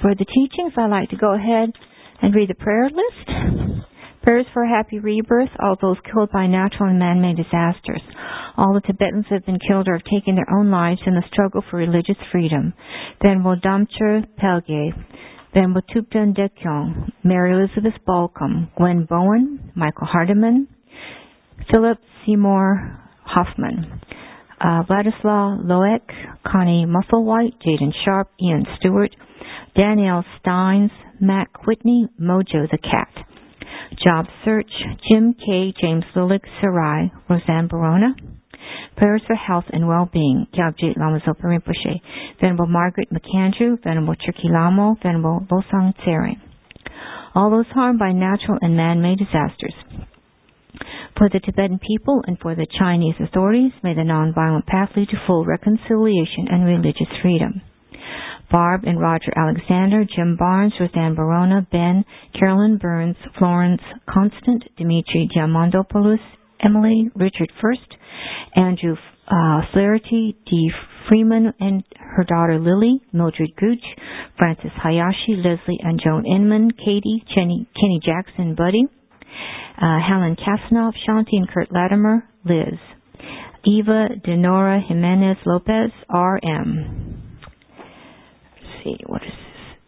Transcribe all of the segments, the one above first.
For the teachings, I'd like to go ahead and read the prayer list. Prayers for a happy rebirth, all those killed by natural and man-made disasters. All the Tibetans have been killed or have taken their own lives in the struggle for religious freedom. Venerable Damcher Pelge, Venerable Thupten Dekyong, Mary Elizabeth Balcom, Gwen Bowen, Michael Hardiman, Philip Seymour Hoffman, Vladislav Loek, Connie Musselwhite, Jaden Sharp, Ian Stewart, Danielle Steins, Matt Whitney, Mojo the Cat, Job Search, Jim K., James Lillick, Sarai, Roseanne Barona. Prayers for health and well-being, Gyabjit Lama Zopa Rinpoche, Venerable Margaret McAndrew, Venerable Chirkilamo, Venerable Losang Tsering. All those harmed by natural and man-made disasters. For the Tibetan people and for the Chinese authorities, may the nonviolent path lead to full reconciliation and religious freedom. Barb and Roger Alexander, Jim Barnes, Roseanne Barona, Ben, Carolyn Burns, Florence Constant, Dimitri Diamandopoulos, Emily, Richard First, Andrew Flaherty, Dee Freeman and her daughter Lily, Mildred Gooch, Francis Hayashi, Leslie and Joan Inman, Katie, Kenny Jackson, Buddy, Helen Kasanoff, Shanti and Kurt Latimer, Liz, Eva Denora Jimenez Lopez, R.M. What is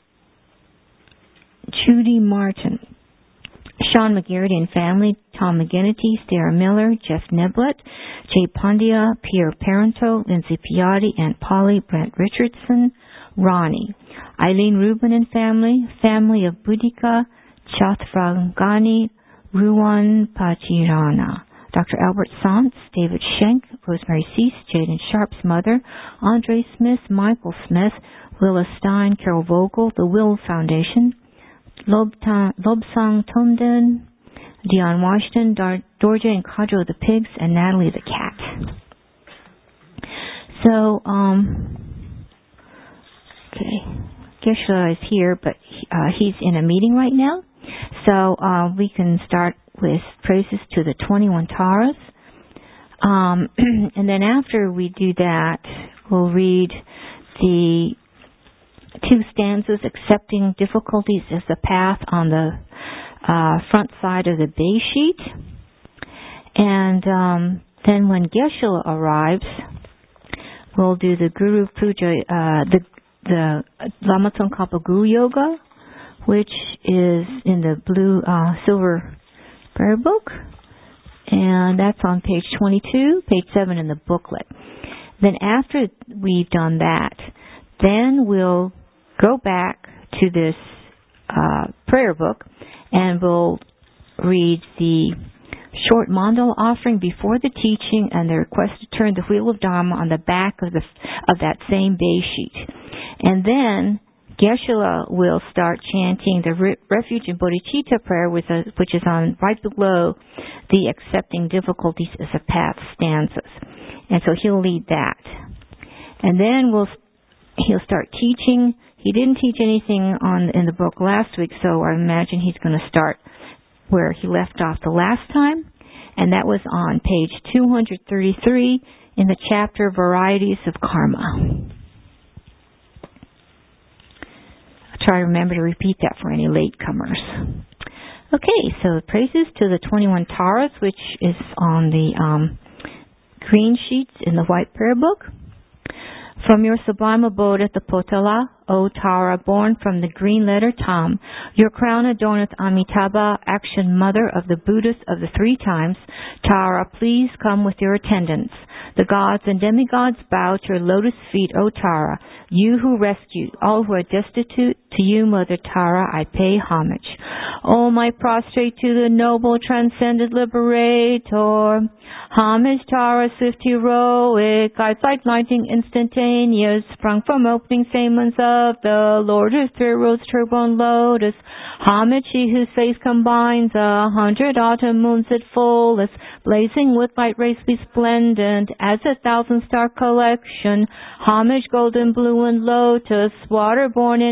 this? Judy Martin, Sean McGarrity and family, Tom McGinnity, Sarah Miller, Jeff Neblett, Jay Pandya, Pierre Parento, Lindsay Piatti, and Polly Brent Richardson, Ronnie, Eileen Rubin and family, family of Boudica, Chathrangani, Ruwan Pachirana, Dr. Albert Sant, David Schenk, Rosemary Cease, Jaden Sharp's mother, Andre Smith, Michael Smith, Willa Stein, Carol Vogel, the Will Foundation, Lobsang Tomden, Dion Washington, Dorja and Kadro the pigs, and Natalie the cat. So, okay, Geshe is here, but he's in a meeting right now. So we can start with praises to the 21 Taras. And then after we do that, we'll read the 2 stanzas, accepting difficulties as the path, on the front side of the bay sheet. And then when Geshe arrives, we'll do the Guru Puja, the Lama Tsongkhapa Guru Yoga, which is in the blue silver prayer book. And that's on page 22, page 7 in the booklet. Then after we've done that, then we'll go back to this prayer book and we'll read the short mandala offering before the teaching and the request to turn the wheel of Dharma on the back of that same bay sheet. And then Geshe will start chanting the Refuge and Bodhicitta prayer, which is on right below the accepting difficulties as a path stanzas. And so he'll lead that. And then he'll start teaching. He didn't teach anything in the book last week, so I imagine he's going to start where he left off the last time. And that was on page 233 in the chapter Varieties of Karma. Try to remember to repeat that for any latecomers. Okay, so praises to the 21 Taras, which is on the green sheets in the white prayer book. From your sublime abode at the Potala, O Tara, born from the green letter Tam, your crown adorneth Amitabha, action mother of the Buddhas of the 3 times. Tara, please come with your attendants. The gods and demigods bow to your lotus feet, O Tara. You who rescued all who are destitute, to you, Mother Tara, I pay homage. O my prostrate to the noble transcendent liberator. Homage Tara, swift heroic, eyesight lightning instantaneous, sprung from opening stamens of the Lord of Three Roads, turbone lotus. Homage he whose face combines 100 autumn moons at fullest, blazing with light rays resplendent as a 1,000-star collection. Homage golden blue and lotus, water-born in Hannah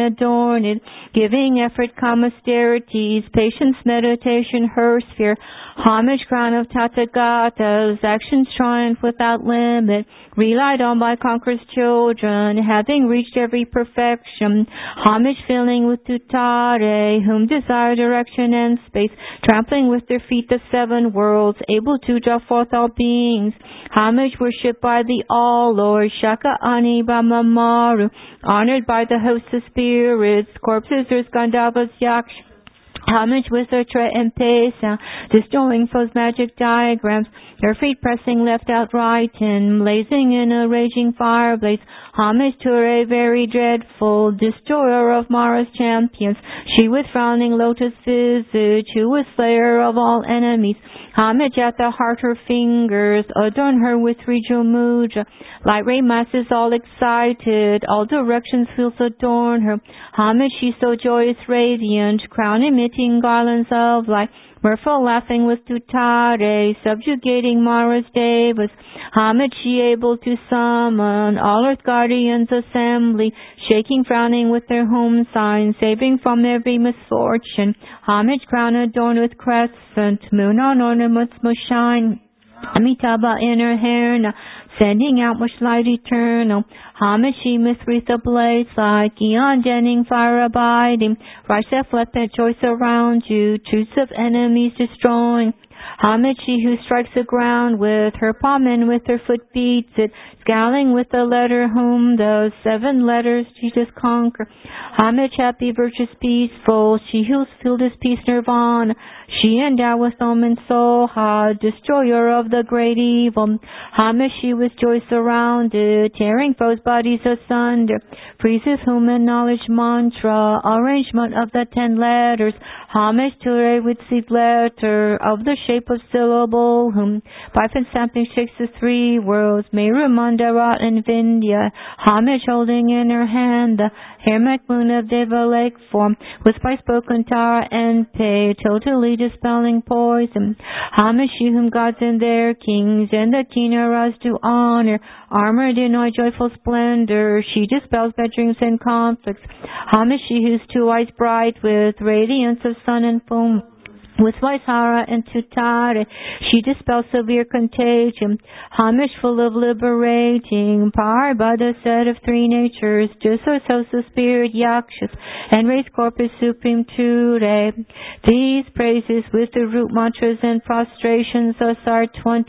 adorn it. Giving effort, calm austerities, patience, meditation, her sphere. Homage, crown of Tathagatas, actions triumph without limit. Relied on by conquerors' children, having reached every perfection. Homage filling with tutare, whom desire direction and space. Trampling with their feet the seven worlds, able to draw forth all beings. Homage worshipped by the All-Lord, Shaka Ani Brahmamaru, honored by the host of spirits, corpses, Gandharvas, Yaksh. Homage with their tre and pesa, destroying foes' magic diagrams, their feet pressing left out right and blazing in a raging fire blaze. Homage to a very dreadful destroyer of Mara's champions, she with frowning lotus visage, who was slayer of all enemies. Homage at the heart, her fingers adorn her with regional mudra. Light ray masses all excited, all directions fields adorn her. Homage, she so joyous, radiant, crown emitting garlands of light. Mirthful laughing with tutare, subjugating Mara's devas. Homage, she able to summon all earth guardians assembly, shaking, frowning with their home signs, saving from every misfortune. Homage, crown adorned with crescent, moon on ornaments must shine. Amitabha in her hair now, sending out much light eternal. Homage, she with wreath ablaze like eon jetting fire abiding. Riseth let that choice around you, truths of enemies destroying. Homage, she who strikes the ground with her palm and with her foot beats it, scowling with the letter whom those 7 letters she does conquer. Homage, happy, virtuous, peaceful, she who's filled his peace nirvana. She endowed with Om and Soha, destroyer of the great evil. Homage, she with joy surrounded, tearing foes' bodies asunder. Praises whom in knowledge mantra, arrangement of the 10 letters. Homage to her with seed letter of the shape of syllable, whom pipe and sampling shakes the 3 worlds, Meru, Mandara, and Vindhya. Homage holding in her hand the Hermec moon of Deva lake form, with by spoken Tara and Pe, totally dispelling poison. Homage, she whom gods and their kings and the Tinaras do honor, armored in all joyful splendor, she dispels bad dreams and conflicts. Homage, she whose 2 eyes bright with radiance of sun and foam, with Vaishara and Tutare, she dispels severe contagion. Homage full of liberating power by the set of 3 natures, just so the spirit Yakshas, and raise corpus supreme Ture. These praises with the root mantras and prostrations thus are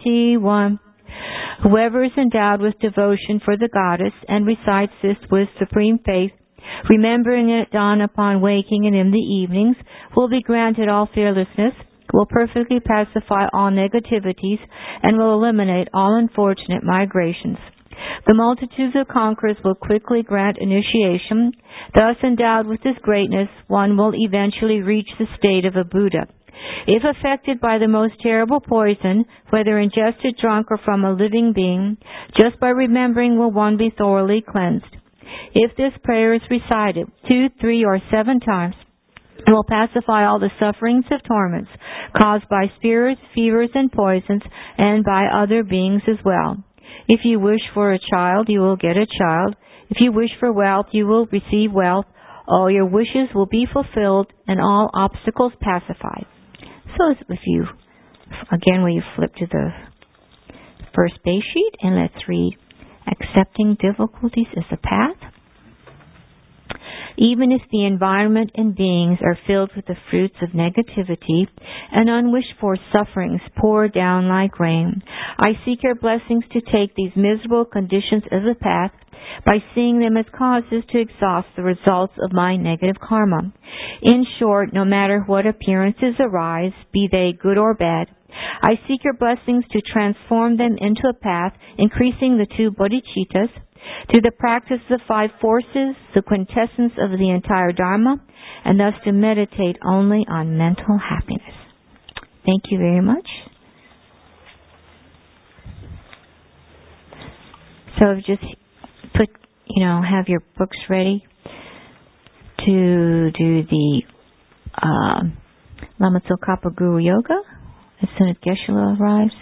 21. Whoever is endowed with devotion for the goddess and recites this with supreme faith, remembering it at dawn upon waking and in the evenings, will be granted all fearlessness, will perfectly pacify all negativities, and will eliminate all unfortunate migrations. The multitudes of conquerors will quickly grant initiation. Thus endowed with this greatness, one will eventually reach the state of a Buddha. If affected by the most terrible poison, whether ingested, drunk, or from a living being, just by remembering will one be thoroughly cleansed. If this prayer is recited 2, 3, or 7 times, it will pacify all the sufferings of torments caused by spirits, fevers, and poisons, and by other beings as well. If you wish for a child, you will get a child. If you wish for wealth, you will receive wealth. All your wishes will be fulfilled, and all obstacles pacified. So if you, again, will you flip to the first base sheet, and let's read, accepting difficulties is a path. Even if the environment and beings are filled with the fruits of negativity and unwished for sufferings pour down like rain, I seek your blessings to take these miserable conditions as a path by seeing them as causes to exhaust the results of my negative karma. In short, no matter what appearances arise, be they good or bad, I seek your blessings to transform them into a path, increasing the 2 bodhicittas, to the practice of the 5 forces, the quintessence of the entire Dharma, and thus to meditate only on mental happiness. Thank you very much. So just put, have your books ready to do the Lama Tsongkhapa Guru Yoga as soon as Geshe-la arrives.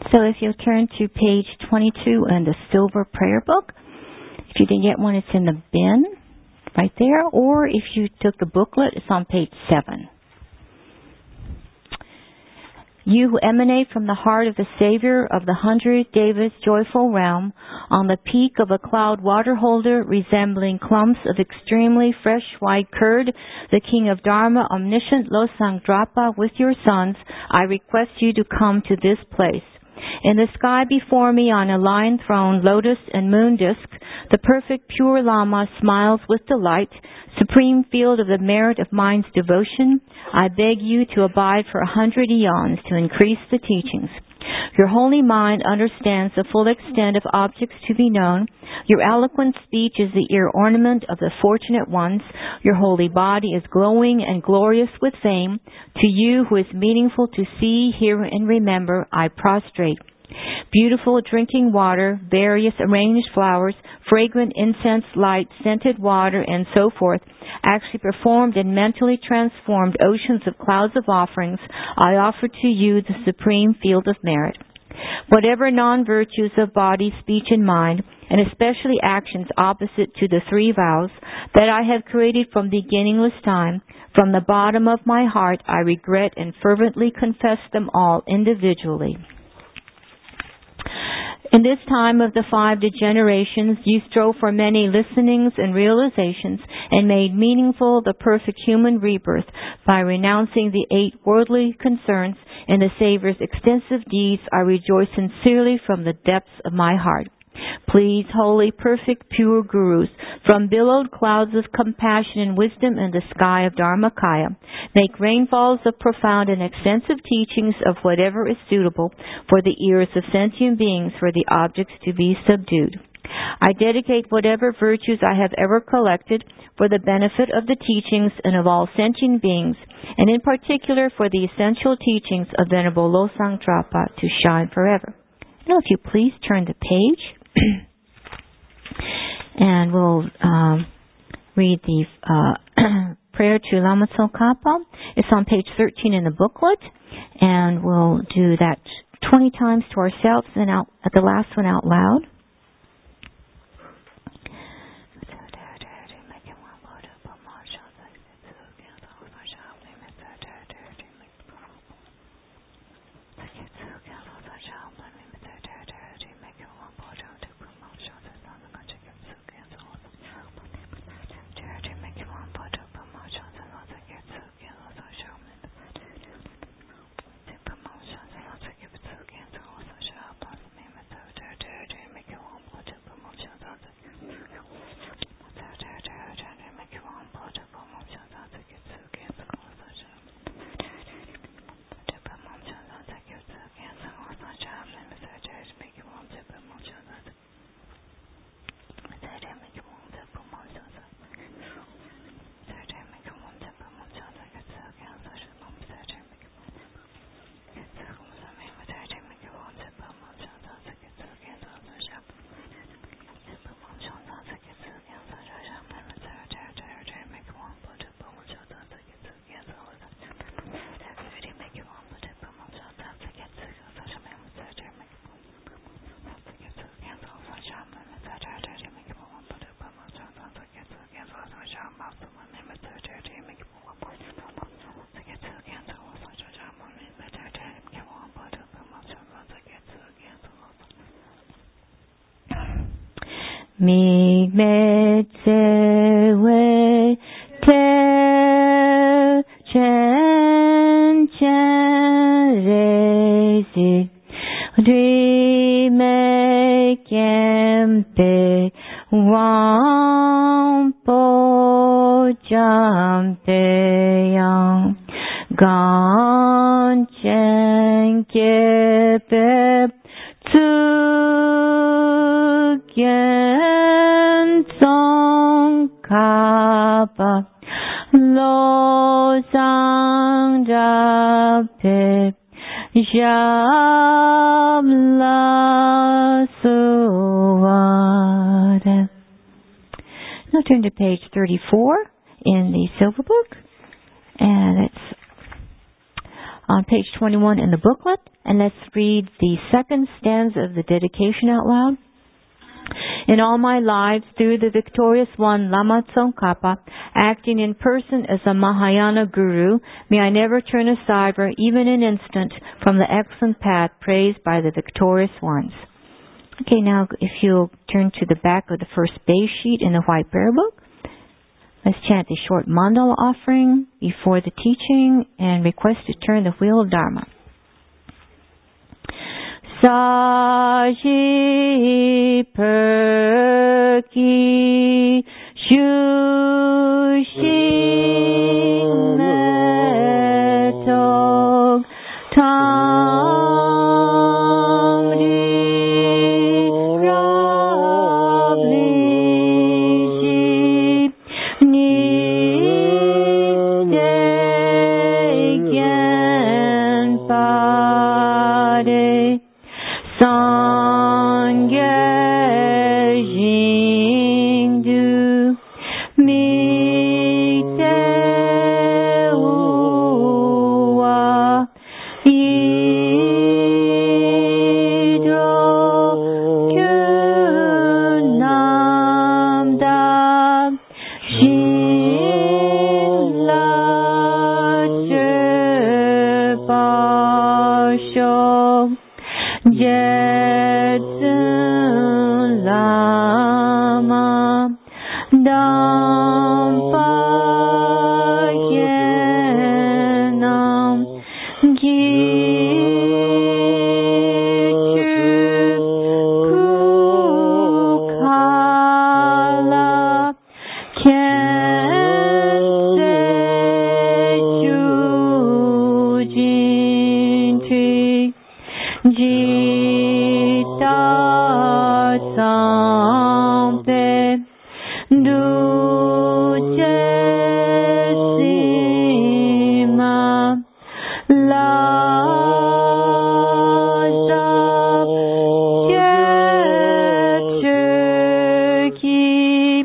So if you'll turn to page 22 in the Silver Prayer Book, if you didn't get one, it's in the bin right there, or if you took the booklet, it's on page 7. You who emanate from the heart of the Savior of the 100 David's joyful realm, on the peak of a cloud water holder resembling clumps of extremely fresh white curd, the King of Dharma, omniscient Losang Drapa, with your sons, I request you to come to this place. In the sky before me on a lion throne, lotus and moon disk, the perfect pure Lama smiles with delight, supreme field of the merit of mind's devotion. I beg you to abide for 100 eons to increase the teachings. Your holy mind understands the full extent of objects to be known. Your eloquent speech is the ear ornament of the fortunate ones. Your holy body is glowing and glorious with fame. To you who is meaningful to see, hear, and remember, I prostrate. Beautiful drinking water, various arranged flowers, fragrant incense, light, scented water, and so forth, actually performed and mentally transformed oceans of clouds of offerings, I offer to you the supreme field of merit. Whatever non-virtues of body, speech, and mind, and especially actions opposite to the 3 vows that I have created from beginningless time, from the bottom of my heart I regret and fervently confess them all individually. In this time of the 5 degenerations, you strove for many listenings and realizations and made meaningful the perfect human rebirth by renouncing the 8 worldly concerns and the Savior's extensive deeds. I rejoice sincerely from the depths of my heart. Please, holy, perfect, pure Gurus, from billowed clouds of compassion and wisdom in the sky of Dharmakaya, make rainfalls of profound and extensive teachings of whatever is suitable for the ears of sentient beings, for the objects to be subdued. I dedicate whatever virtues I have ever collected for the benefit of the teachings and of all sentient beings, and in particular for the essential teachings of Venerable Losang Drapa to shine forever. Now, if you please turn the page, and we'll read the prayer to Lama Tsongkhapa. It's on page 13 in the booklet, and we'll do that 20 times to ourselves and out at the last one out loud. Mi me tse we te chen chen re si dri me kem pe wang po jam pe yang gan chen ke pe tsu Tsongkhapa Losang Drapa Jamla Suwada. Now turn to page 34 in the Silver Book, and it's on page 21 in the booklet. And let's read the second stanza of the dedication out loud. In all my lives, through the victorious one, Lama Tsongkhapa, acting in person as a Mahayana guru, may I never turn aside for even an instant from the excellent path praised by the victorious ones. Okay, now if you'll turn to the back of the first base sheet in the white prayer book, let's chant the short mandala offering before the teaching and request to turn the wheel of Dharma. Saji perki shushin metog tamri rablishi nidegen pade Sangye Jingdu Mikte Uwa Yidro Kunamda Shinla Chepasho Jetsun Lama Dampa Yenam Gichu Kukala Kense Jujinti Jita Sampe Duche Sima Laza Keturki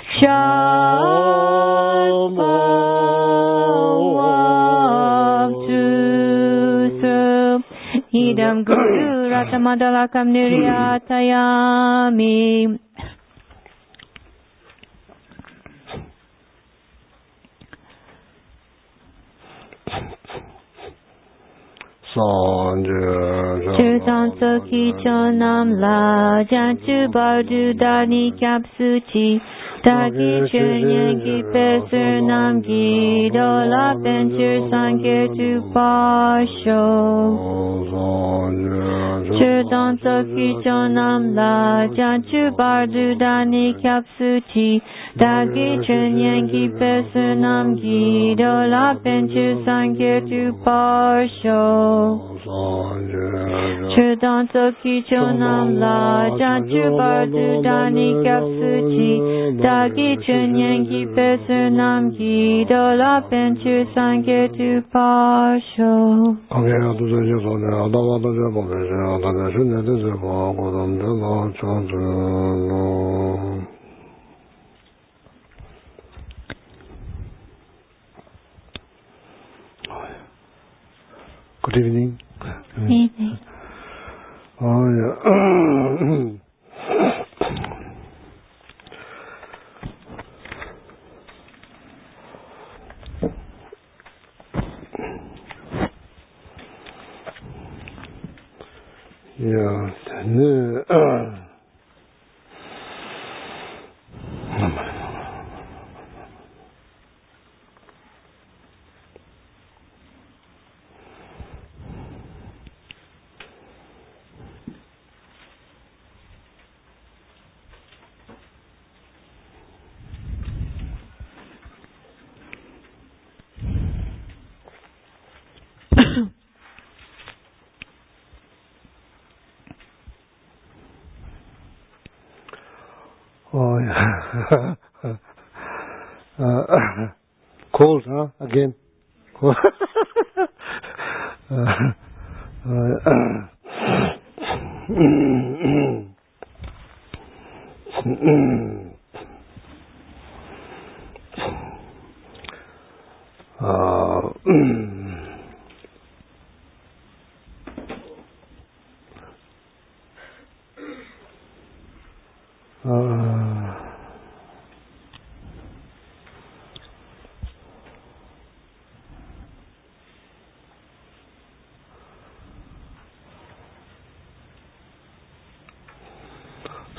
Shapawavtusu Idam Guru Ratamadalakam Niryatayami. Chirsan Soki Chonam La Janchu Bardu Dani Kapsuchi Dagi Chirnyangi Pesur Namgi Dola Benchir Sanketu Pasho Chirsan Soki Chonam La Janchu Bardu Dani Kapsuchi Dagi Chirnyangi Pesur Namgi Dola Benchir Sanketu Pasho Chirdan Soki Chonam La Janchu Bardu Dani Kapsuchi Dagi Chunyangi Pesur Namgi Dola Penchir Sanketu Pasho. Good evening. Evening. Oh, yeah. Yeah, oh, yeah. Cold, huh? Again. Cold.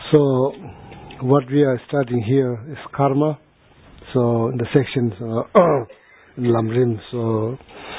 So, what we are studying here is karma. So, in the sections in Lamrim, so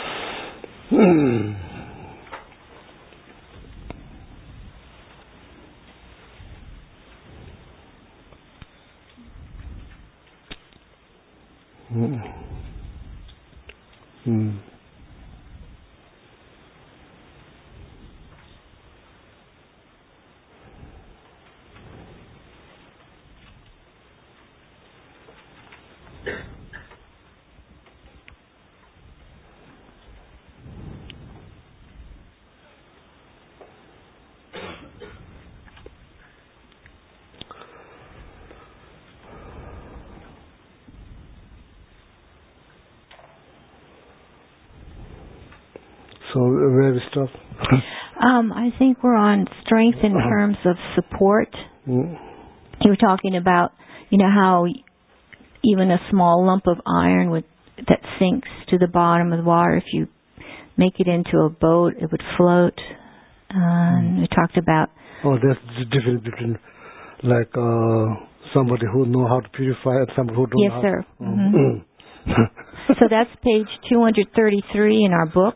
where we stop? I think we're on strength in terms of support. You were talking about, how even a small lump of iron that sinks to the bottom of the water, if you make it into a boat, it would float. We talked about... Oh, there's the difference between like somebody who knows how to purify and somebody who don't know. Yes, sir. So that's page 233 in our book.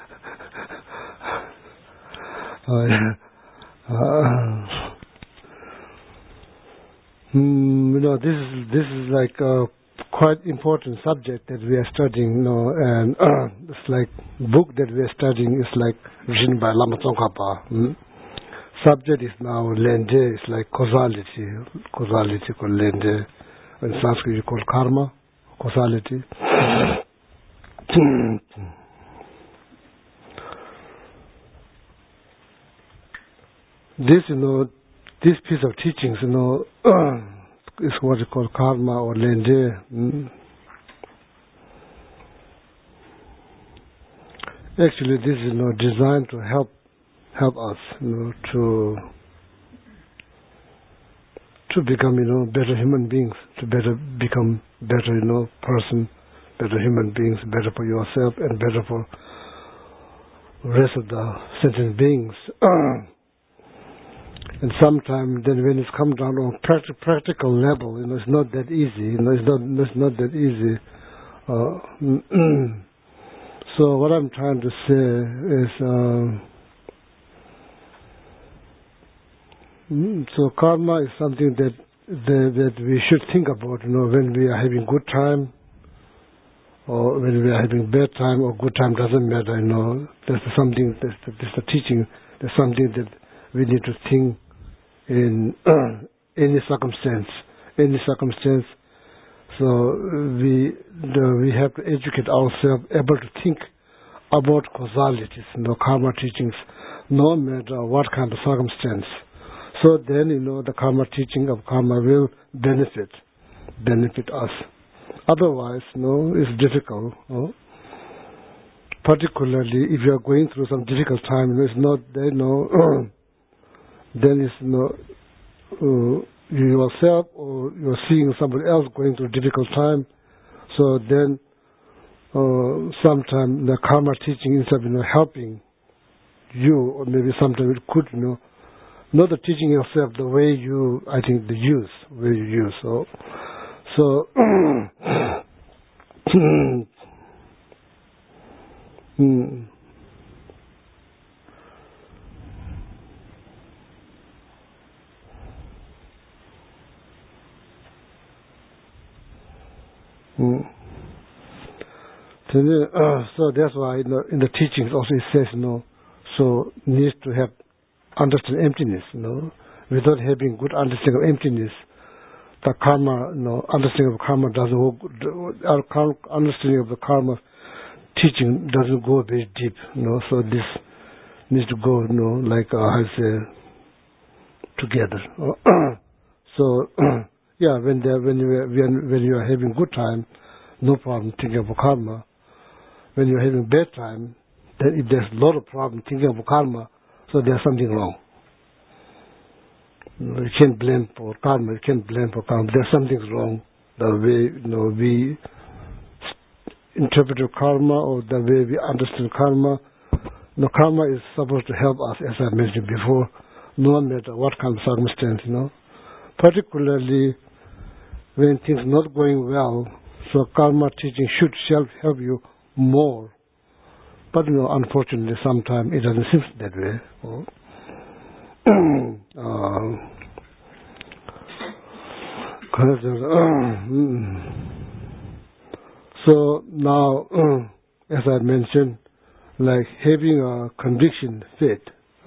This is like a quite important subject that we are studying, and it's like book that we are studying is like written by Lama Tsongkhapa. Subject is now Lende, it's like causality called Lende. In Sanskrit you call karma, causality. This piece of teachings, is what you call karma or Lende. Actually, this is designed to help us, to become, better human beings, to become better, person, better human beings, better for yourself and better for the rest of the sentient beings. And sometimes then when it's come down on practical level, it's not that easy. It's not that easy. So what I'm trying to say is, so karma is something that we should think about. When we are having good time, or when we are having bad time, or good time doesn't matter. There's something. There's a teaching. There's something that we need to think in any circumstance. So we have to educate ourselves, able to think about causalities, karma teachings, no matter what kind of circumstance. So then, the karma teaching of karma will benefit us. Otherwise, it's difficult. Particularly if you are going through some difficult time, it's not then it's you yourself or you're seeing somebody else going through a difficult time. So then sometimes the karma teaching instead of helping you, or maybe sometimes it could not the teaching yourself the way you use. So so that's why in the teachings also it says so needs to have understand emptiness. Without having good understanding of emptiness, the karma, understanding of karma doesn't go. Our understanding of the karma teaching doesn't go very deep. So this needs to go, like I say, together. So yeah, when you are having good time, no problem thinking about karma. When you are having bad time, then if there's a lot of problem thinking about karma, so there's something wrong. You can't blame for karma. There's something wrong. The way we interpret karma or the way we understand karma. Karma is supposed to help us, as I mentioned before, no matter what kind of circumstance. particularly when things not going well. So karma teaching should help you more. But unfortunately, sometimes it doesn't seem that way. So now, as I mentioned, like having a conviction faith,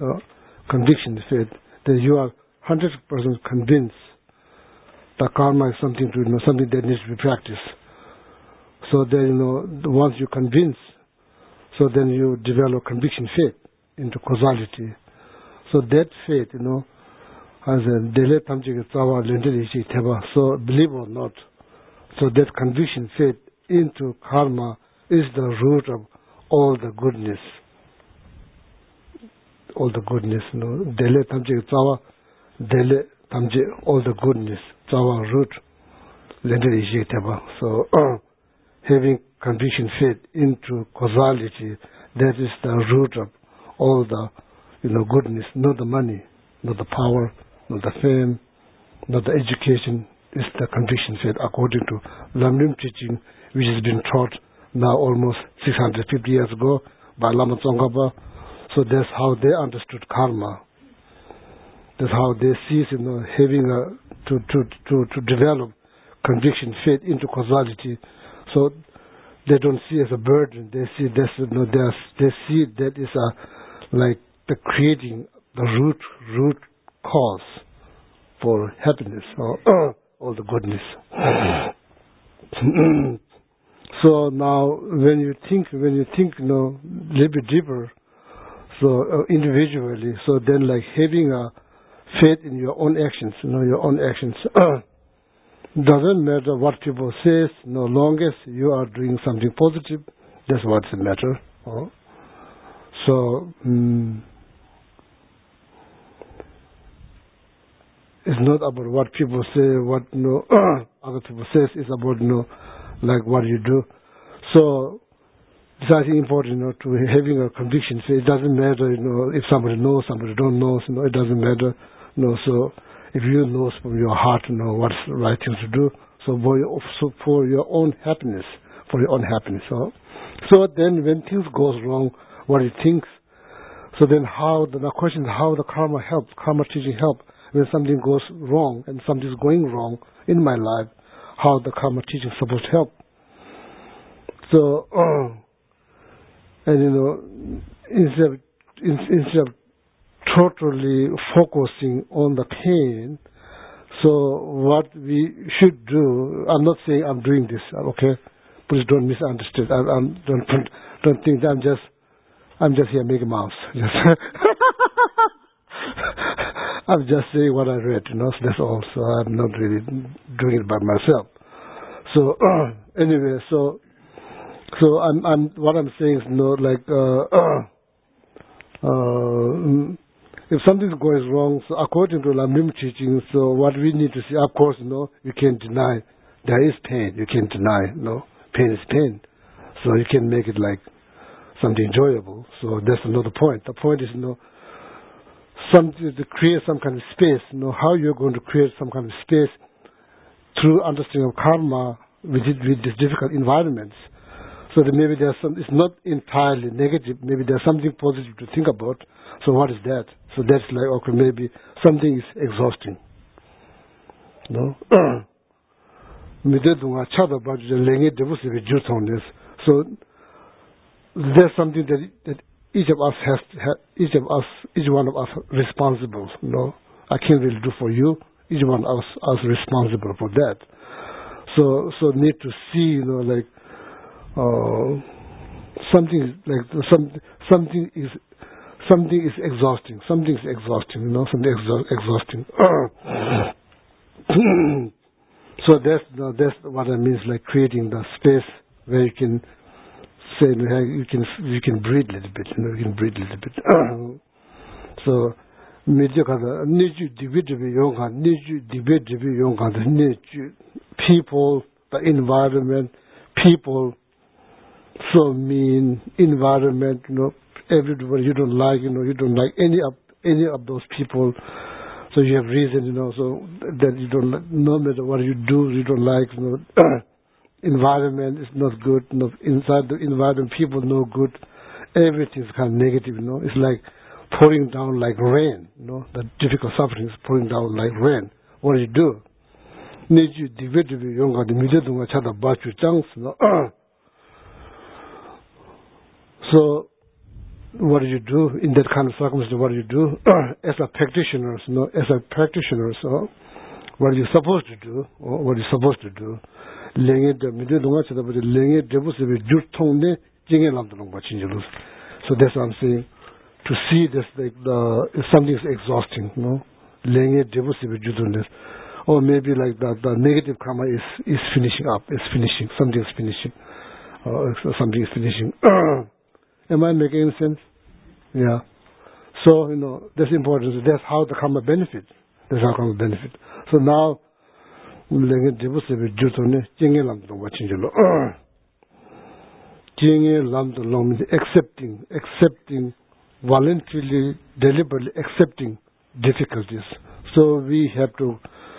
that you are 100% convinced that karma is something that needs to be practiced. So then, once you convince, so then you develop conviction faith into causality. So that faith, as a dele tamjige tawa lendeli shi teba. So believe or not, so that conviction faith into karma is the root of all the goodness. All the goodness, dele tamjige tawa, dele tamjige all the goodness, tawa root lendeli shi teba. So having conviction faith into causality, that is the root of all the goodness, not the money, not the power, not the fame, not the education. It's the conviction faith according to Lamrim teaching, which has been taught now almost 650 years ago by Lama Tsongkhapa. So that's how they understood karma. That's how they see having to develop conviction faith into causality. So they don't see it as a burden. They see they see that is like the creating the root cause for happiness or all the goodness. So now when you think a little bit deeper, so individually, so then like having a faith in your own actions, your own actions. Doesn't matter what people say, no longest you are doing something positive, that's what's the matter. So it's not about what people say, what other people say. It's about like what you do. So it's I think important to having a conviction. So it doesn't matter if somebody knows, somebody don't know. It doesn't matter. So if you know from your heart, what's the right thing to do, so for your own happiness, So then when things goes wrong, what it thinks, so then the question is how the karma teaching help when something goes wrong and something's going wrong in my life, how the karma teaching is supposed to help. So, and instead of totally focusing on the pain, so what we should do, I'm not saying I'm doing this, okay? Please don't misunderstand. Don't think that I'm just here making mouse. I'm just saying what I read, so that's all. So I'm not really doing it by myself. So anyway, so I'm what I'm saying is if something goes wrong, so according to Lamrim teaching, so what we need to see, of course, you can't deny there is pain. You can't deny, pain is pain. So you can make it like something enjoyable. So that's another point. The point is, something to create some kind of space. How you're going to create some kind of space through understanding of karma with these difficult environments. So that maybe it's not entirely negative. Maybe there's something positive to think about. So what is that? So that's like, okay, maybe something is exhausting. So there's something that each one of us responsible. I can't really do for you. Each one of us responsible for that. So need to see, something is exhausting. Something is exhausting. Something exhausting. So that's what I mean. Like creating the space where you can say you can breathe a little bit. You can breathe a little bit. So people, the environment, people. So mean environment, everybody you don't like, you don't like any of those people. So you have reason, so that you don't, no matter what you do, you don't like, environment is not good, inside the environment people no good, everything is kind of negative, It's like pouring down like rain, the difficult suffering is pouring down like rain. What do you do? So what do you do in that kind of circumstance? What do you do as a practitioner? What are you supposed to do? Or what are you supposed to do? So that's what I'm saying. To see this, if something is exhausting, or maybe like the negative karma is finishing up, something is finishing, something is finishing. Am I making sense? Yeah. So, that's important. That's how the karma benefits. So now, accepting, voluntarily, deliberately accepting difficulties. So we have to,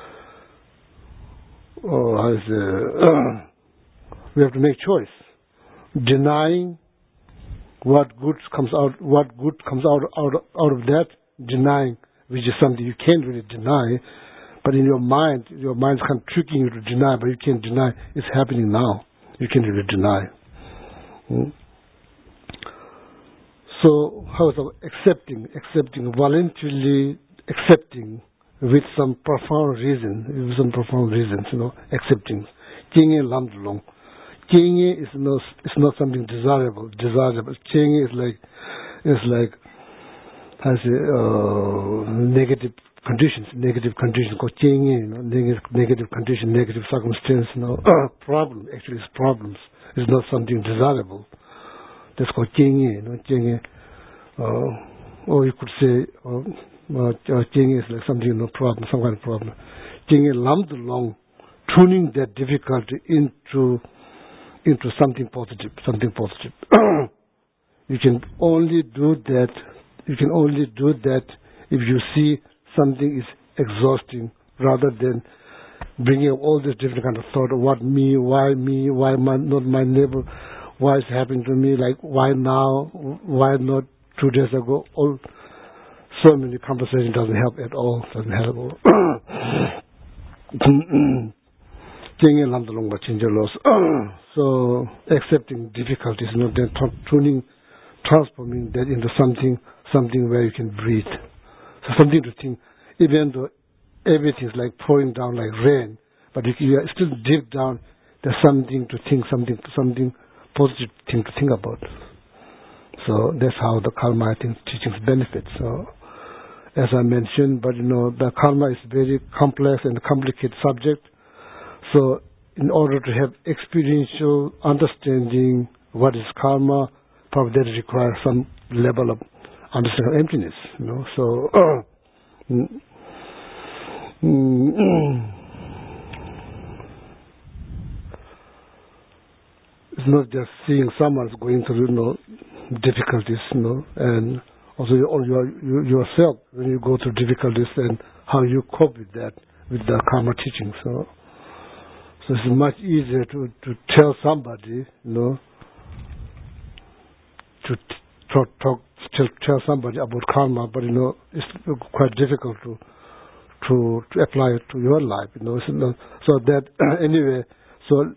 we have to make choice. Denying what good comes out of that, denying, which is something you can't really deny, but in your mind's kind of tricking you to deny, but you can't deny. It's happening now. You can't really deny. So how is accepting, voluntarily accepting with some profound reasons, accepting. Jingye is not something desirable. Jingye is like negative conditions. Negative condition, negative circumstance. Problem. Actually, it's problems. It's not something desirable. That's called jingye. Or you could say jingye is like something, problem, some kind of problem. Jingye lamdulong, tuning that difficulty into something positive. You can only do that if you see something is exhausting, rather than bringing up all this different kind of thought of why not my neighbor, why is it happening to me, like why now, why not 2 days ago. So many conversations doesn't help at all. So accepting difficulties, then transforming that into something where you can breathe. So something to think, even though everything is like pouring down like rain, but if you still deep down, there's something to think, something positive thing to think about. So that's how the karma, I think, teachings benefit. So as I mentioned, but the karma is very complex and complicated subject. So in order to have experiential understanding what is karma, probably that requires some level of understanding of emptiness. So it's not just seeing someone going through difficulties, and also yourself when you go through difficulties and how you cope with that, with the karma teaching. So it's much easier to tell somebody, to tell somebody about karma, but it's quite difficult to apply it to your life. So that anyway. So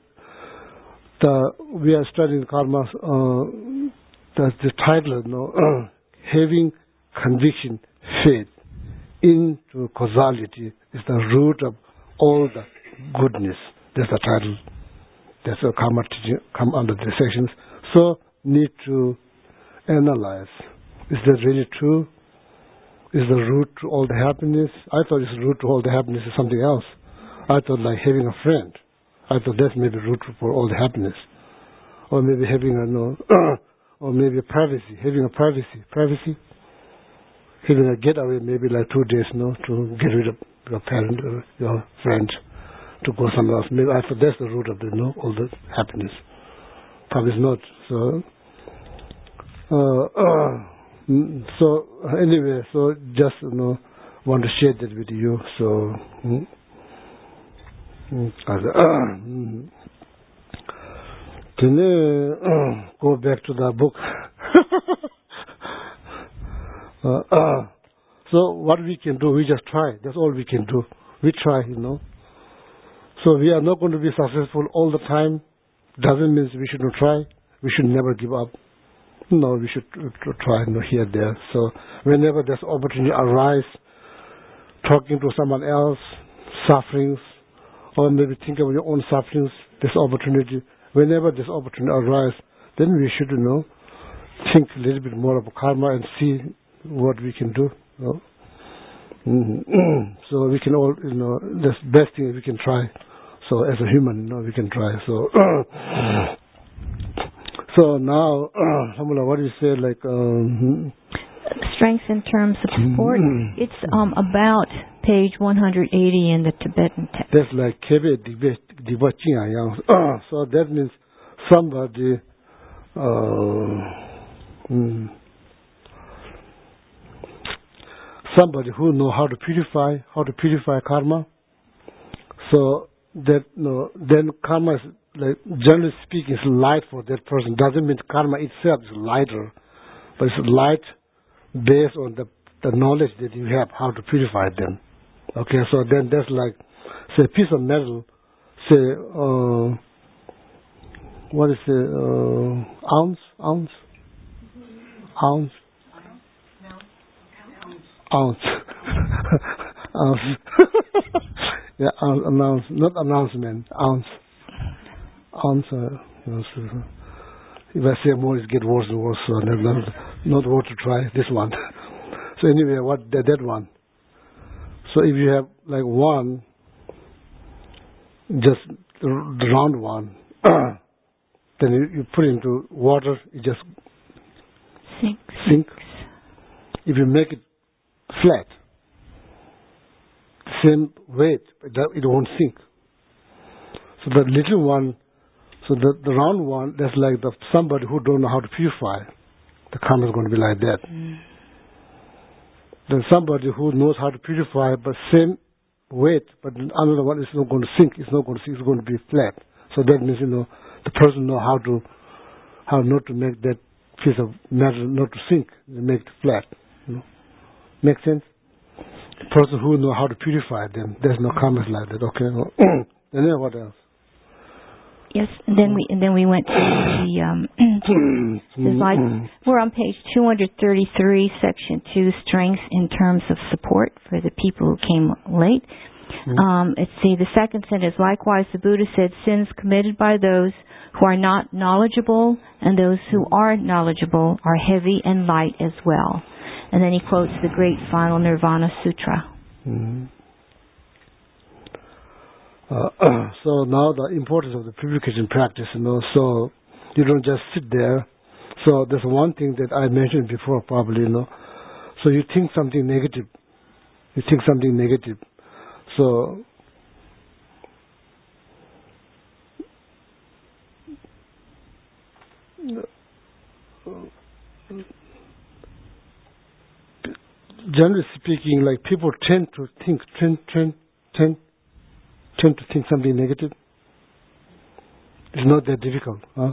we are studying karma. The title, having conviction, faith into causality is the root of all the goodness. That's the title. That's the karma teaching come under the sections. So need to analyze. Is that really true? Is the root to all the happiness? I thought the root to all the happiness is something else. I thought like having a friend. I thought that's maybe root for all the happiness. Or maybe having or maybe privacy. Having a privacy. Having a getaway, maybe like 2 days, to get rid of your parent or your friend, to go somewhere else. Maybe I thought that's the root of all the happiness. Probably it's not. So anyway, so just want to share that with you. So, go back to the book. So what we can do, we just try. That's all we can do. We try, So we are not going to be successful all the time. Doesn't mean we shouldn't try. We should never give up. No, we should try here, there. So whenever there's opportunity arise, talking to someone else, sufferings, or maybe think of your own sufferings, this opportunity. Whenever this opportunity arise, then we should, think a little bit more of karma and see what we can do. So we can all, the best thing we can try. So as a human, we can try. So, so now, Alhamdulillah, what do you say? Like strength in terms of support. It's about page 180 in the Tibetan text. That's like Kebe Diba Yang. So that means somebody. Somebody who know how to purify karma. So that then karma is, like, generally speaking, is light for that person. Doesn't mean karma itself is lighter, but it's light based on the knowledge that you have how to purify them. Okay, so then that's like, say, a piece of metal, say, what is the ounce? Ounce. Yeah, ounce, not announcement, ounce. If I say more, it gets worse and worse, so not worth to try this one. So anyway, what that one. So if you have like one, just the round one, then you put it into water, it just sinks. If you make it flat, same weight, it won't sink. So the little one, so the round one, that's like somebody who don't know how to purify. The karma is going to be like that. Then somebody who knows how to purify, but same weight, but another one is not going to sink. It's not going to sink. It's going to be flat. So that means the person know how not to make that piece of metal not to sink. They make it flat. Make sense? The person who know how to purify them, there's no comments like that. Okay. And then what else? Yes, and then we went to the like we're on page 233, section 2, strength in terms of support for the people who came late. Let's see, the second sentence. Likewise, the Buddha said, sins committed by those who are not knowledgeable and those who are knowledgeable are heavy and light as well. And then he quotes the great final Nirvana Sutra. So now the importance of the purification practice, so you don't just sit there. So there's one thing that I mentioned before probably, So you think something negative. So generally speaking, like people tend to think something negative. It's not that difficult. Huh?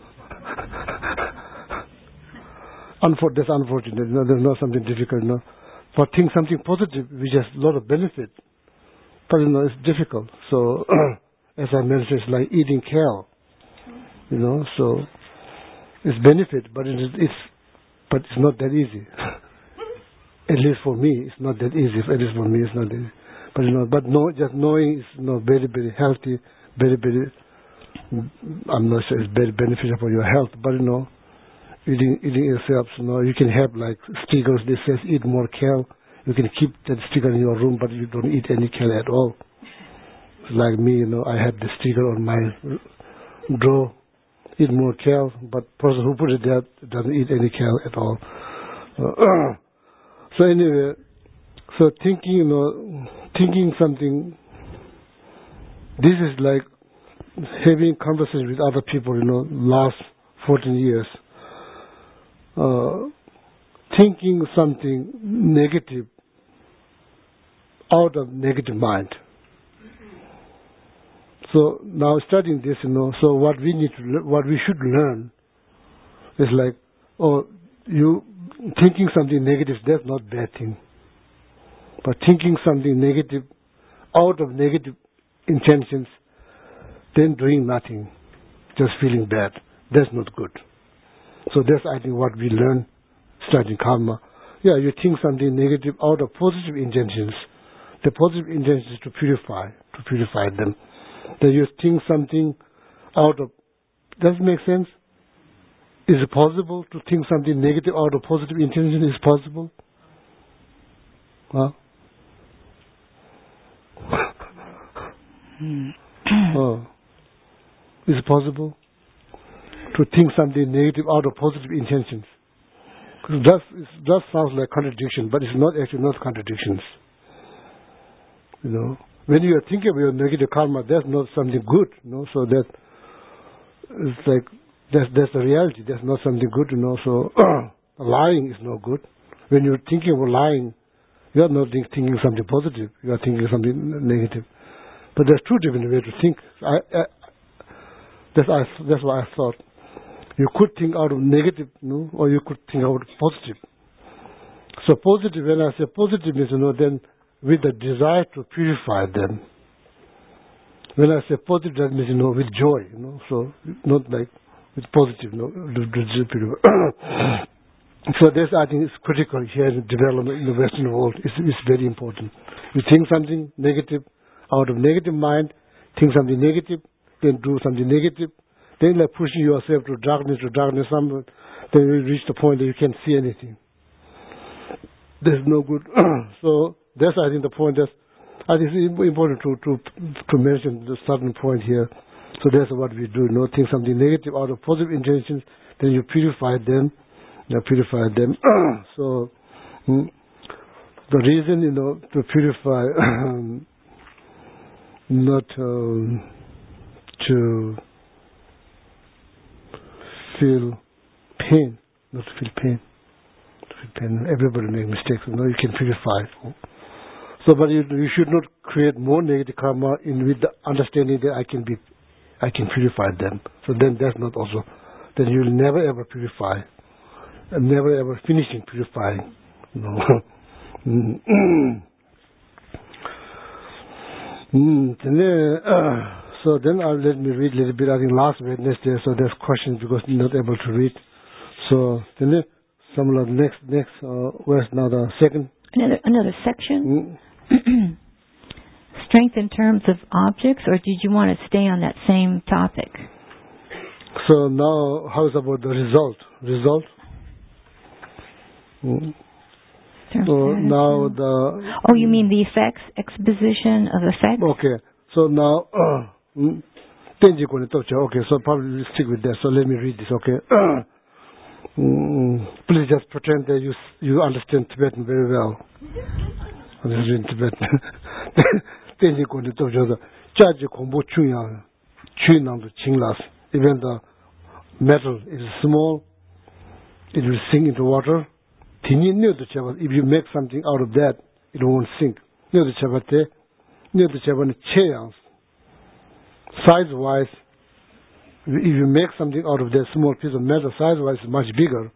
That's unfortunate. There's not something difficult. But think something positive, we just a lot of benefit. But it's difficult. So as I mentioned, it's like eating kale. So it's benefit, but it's not that easy. At least for me, it's not that easy. At least for me, it's not easy. But just knowing is very, very healthy, very, very. I'm not sure it's very beneficial for your health, but eating yourself, you can have like stickers. They says eat more kale. You can keep that sticker in your room, but you don't eat any kale at all. Like me, I have the sticker on my drawer. Eat more kale, but person who put it there doesn't eat any kale at all. So anyway, so thinking something. This is like having conversation with other people. Last 14 years. Thinking something negative out of negative mind. So now studying this, so what we should learn is like, you thinking something negative, that's not bad thing. But thinking something negative, out of negative intentions, then doing nothing, just feeling bad, that's not good. So that's, I think, what we learn studying karma. Yeah, you think something negative out of positive intentions. The positive intention is to purify them. Then you think something out of, does it make sense? Is it possible to think something negative out of positive intention? Is possible? Huh? Is it possible to think something negative out of positive intentions? That sounds like contradiction, but it's not actually not contradictions. When you are thinking about your negative karma, that's not something good. So that it's like that's the reality. That's not something good. So lying is not good. When you're thinking about lying, you are not thinking something positive. You are thinking something negative. But there's two different ways to think. That's what I thought. You could think out of negative, or you could think out of positive. So positive, when I say positive means, then with the desire to purify them. When I say positive, that means, with joy, so not like with positive, So this, I think, is critical here in development in the Western world. It's very important. You think something negative, out of negative mind, think something negative, then do something negative, then like pushing yourself to darkness, then you reach the point that you can't see anything. That's no good. So that's, I think, the point. I think it's important to mention the certain point here. So that's what we do. Think something negative out of positive intentions, then you purify them. So the reason, to purify, not to feel pain, not to feel pain. Everybody makes mistakes. You can purify. So, but you should not create more negative karma with the understanding that I can purify them. So then that's not also. Then you will never ever purify, and never ever finishing purifying. So then let me read a little bit. I think last Wednesday, so there's questions because I'm not able to read. So then some of the next verse now, the second. Another section. Strength in terms of objects, or did you want to stay on that same topic? So now, how is about the result? So now the... Oh, you mean the effects, exposition of effects? Okay. So now, okay, so probably we'll stick with that. So let me read this, okay? Please just pretend that you understand Tibetan very well. I'm just reading Tibetan. Even the metal is small, it will sink into water. If you make something out of that, it won't sink. Size-wise, if you make something out of that small piece of metal, size-wise is much bigger.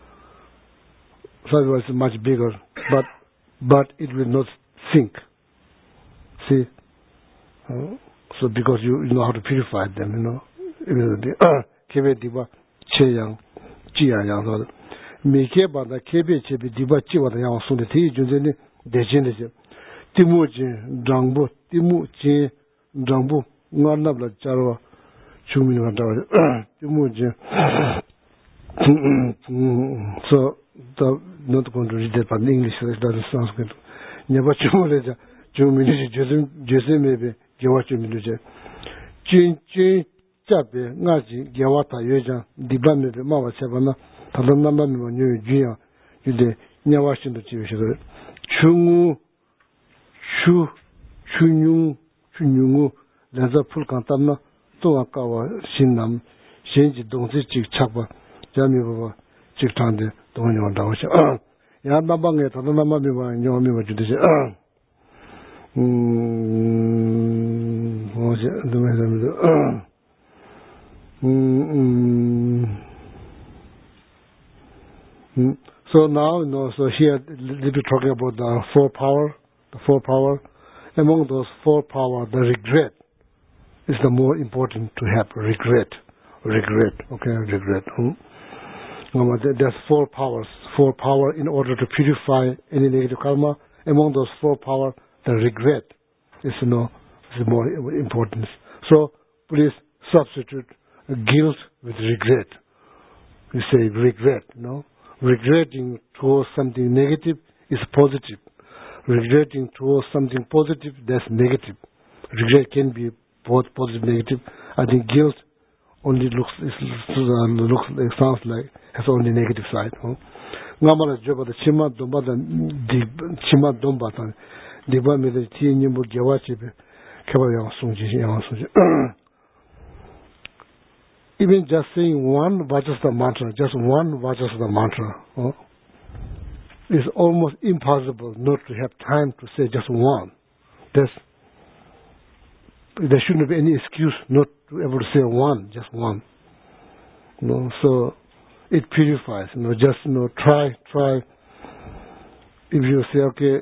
But it will not sink. See? So because you know how to purify them, Kebe diba che yang, jia yang so. Meke ba da kebe chebe diba chiwa da yang so de ti junze ne de jin de. Timu jin drangbo, timu jin drangbo ngana bla charwa chumi wa da. Timu jin. So not going to read that but in English, so that is Sanskrit. Nyaba chumu le ja chumi ni jese mebe gewa chumi le ja. Chin Chape, Nazi, Giawata, Yoja, Dibame, Mawa Savana, Talanama, New Gia, you de Nyawashin the Chief. Chungu, Chunyungu, Laza Pulkantana, Toakawa, Shinam, Shenji, Donzi, Chapa, Jami Baba, Chiktande, Donyo Dawsha. Yamabanga, Talanama, Yomi, what you say. So now, so here a little bit talking about the four power. Among those four power, the regret is the more important to have. Regret. Okay, regret. There's four powers. Four power in order to purify any negative karma. Among those four power, the regret is the more important. So please substitute guilt with regret. You say regret, Regretting towards something negative is positive. Regretting towards something positive, that's negative. Regret can be both positive and negative. I think guilt only sounds like has only negative side. Ngamala joba the chima domba tan diba me the ti nyimbo gyawachi be keba yang sungji. Even just saying one Vajrasthana mantra, just one Vajrasthana mantra, is almost impossible not to have time to say just one. There shouldn't be any excuse not to be able to say one, just one. So it purifies. Just try. If you say, okay,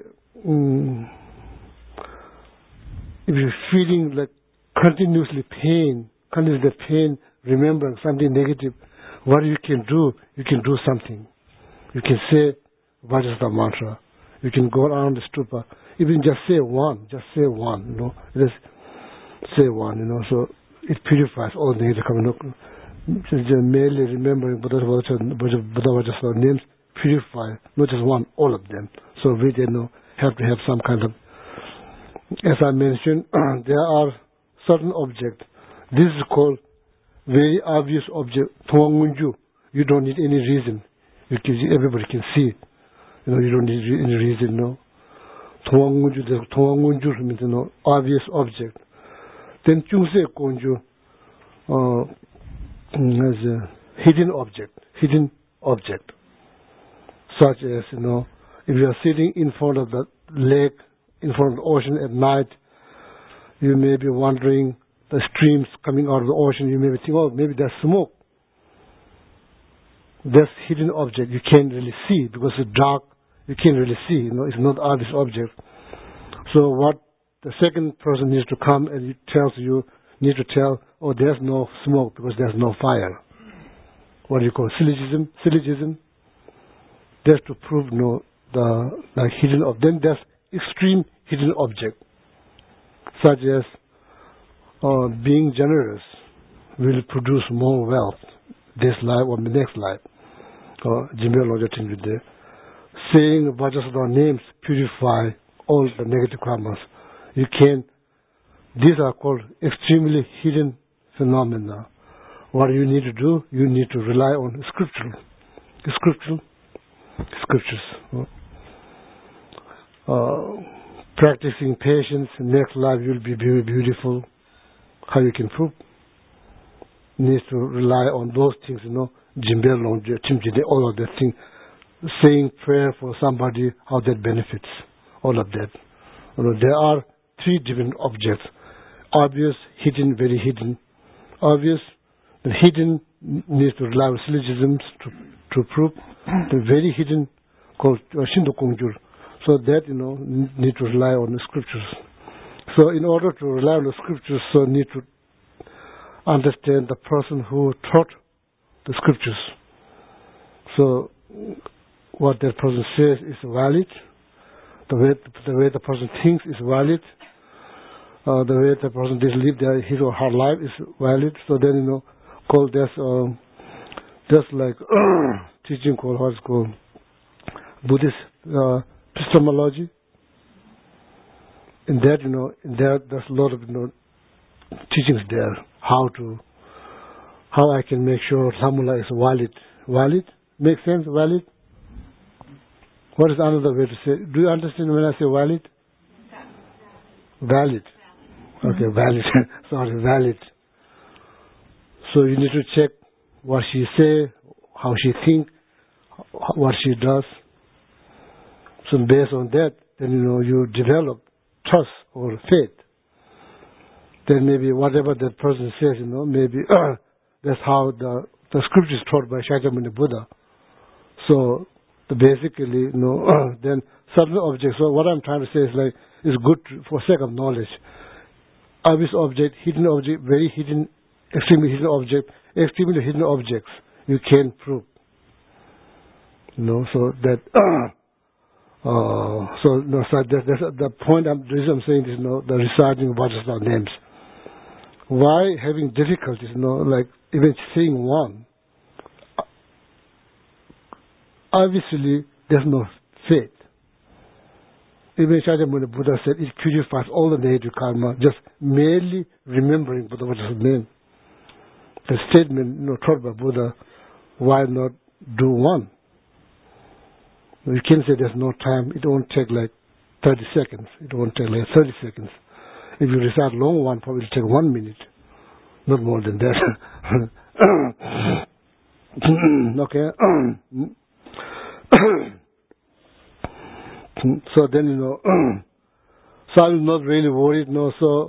if you're feeling like continuously pain, remembering something negative, what you can do something. You can say Vajrasthana mantra. You can go around the stupa. Even just say one. Just say one, so it purifies all negative karma. Just merely remembering Buddha Vajrasthana names purify, not just one, all of them. So we have to have some kind of, as I mentioned, there are certain objects. This is called very obvious object, Tuangunju. You don't need any reason. Everybody can see. You don't need any reason, Tuangunju means obvious object. Then Chungse Konju has a hidden object. Such as, if you are sitting in front of the lake, in front of the ocean at night, you may be wondering the streams coming out of the ocean, you may be thinking, maybe there's smoke. That's hidden object. You can't really see because it's dark. You can't really see. It's not obvious object. So what the second person needs to come and need to tell, there's no smoke because there's no fire. What do you call syllogism? That's to prove the hidden object. Then there's extreme hidden object, such as being generous will produce more wealth this life or the next life. Saying Vajrasthana names purify all the negative karmas. These are called extremely hidden phenomena. What you need to do, you need to rely on scriptures. Practicing patience, next life will be beautiful. How you can prove? Needs to rely on those things, Jimbel Longje, Chimjide, all of that thing. Saying prayer for somebody, how that benefits. All of that. There are three different objects. Obvious, hidden, very hidden. Obvious, the hidden needs to rely on syllogisms to prove. The very hidden called Shindo Kongjur. So that, need to rely on the scriptures. So in order to rely on the scriptures, so need to understand the person who taught the scriptures. So what that person says is valid. The way the person thinks is valid. The way the person did live his or her life is valid. So then, called just like teaching called what's called Buddhist epistemology. In that, there's a lot of teachings there. How I can make sure Samula is valid. Valid? Makes sense? Valid? What is another way to say? Do you understand when I say valid? Valid. Okay, valid. Sorry, valid. So you need to check what she say, how she think, what she does. So based on that, then you develop trust or faith. Then maybe whatever that person says, maybe that's how the scripture is taught by Shakyamuni Buddha. So basically, then certain objects. So what I'm trying to say is like is good for sake of knowledge. Obvious object, hidden object, very hidden, extremely hidden object, extremely hidden objects you can prove. So that so that's the point. The reason I'm saying this, the reciting Vajrasana names. Why having difficulties? Like even saying one. Obviously, there's no faith. Even Shakyamuni Buddha said it purifies all the negative karma, just merely remembering Buddha Vajrasana name. The statement taught by Buddha, why not do one? You can say there's no time. It won't take like 30 seconds. It won't take like 30 seconds. If you recite long one, probably it'll take 1 minute. Not more than that. Okay. So then, so I'm not really worried, so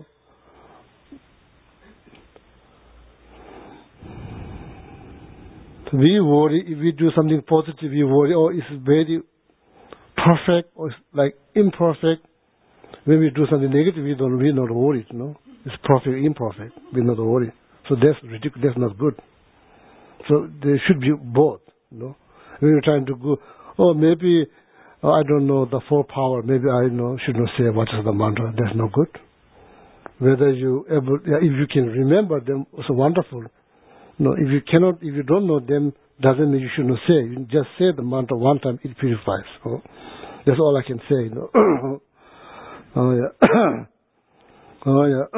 we worry if we do something positive, we worry, it's very perfect or it's like imperfect. When we do something negative, we're not worried, It's perfect, imperfect, we're not worried. So that's ridiculous, that's not good. So there should be both, When you're trying to go, maybe, I don't know, the four power, maybe I should not say what is the mantra, that's not good. Whether if you can remember them, it's wonderful. If you don't know them, doesn't mean you should not say. You just say the mantra one time, it purifies. That's all I can say. Oh yeah. Oh yeah.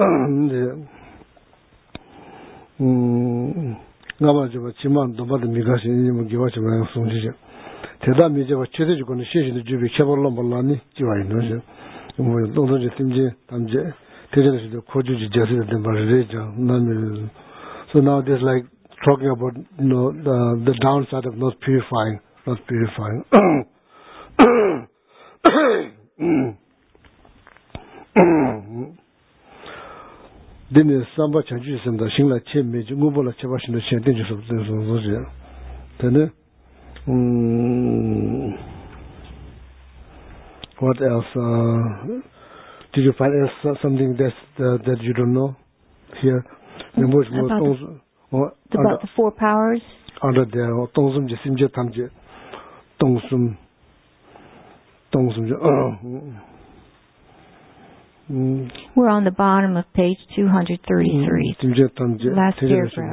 Ngaba chiman doba de migashi ni mo giwa chama sungji. Teda mi je ba chede ju kon sheshi de jubi chabarlo ballani jiwa ino je. Mo dodo je timje tamje tede de koju ji jasi de barreja nami. So now there's like talking about the downside of not purifying. Then samba chanju sem da shingla che me ju ngobola che ba shin de chen den ju so je. Then what else? Did you find something that you don't know here? About the four powers? Under the Tongsum Jisimje Tamje Tongsum We're on the bottom of page 233. Last paragraph.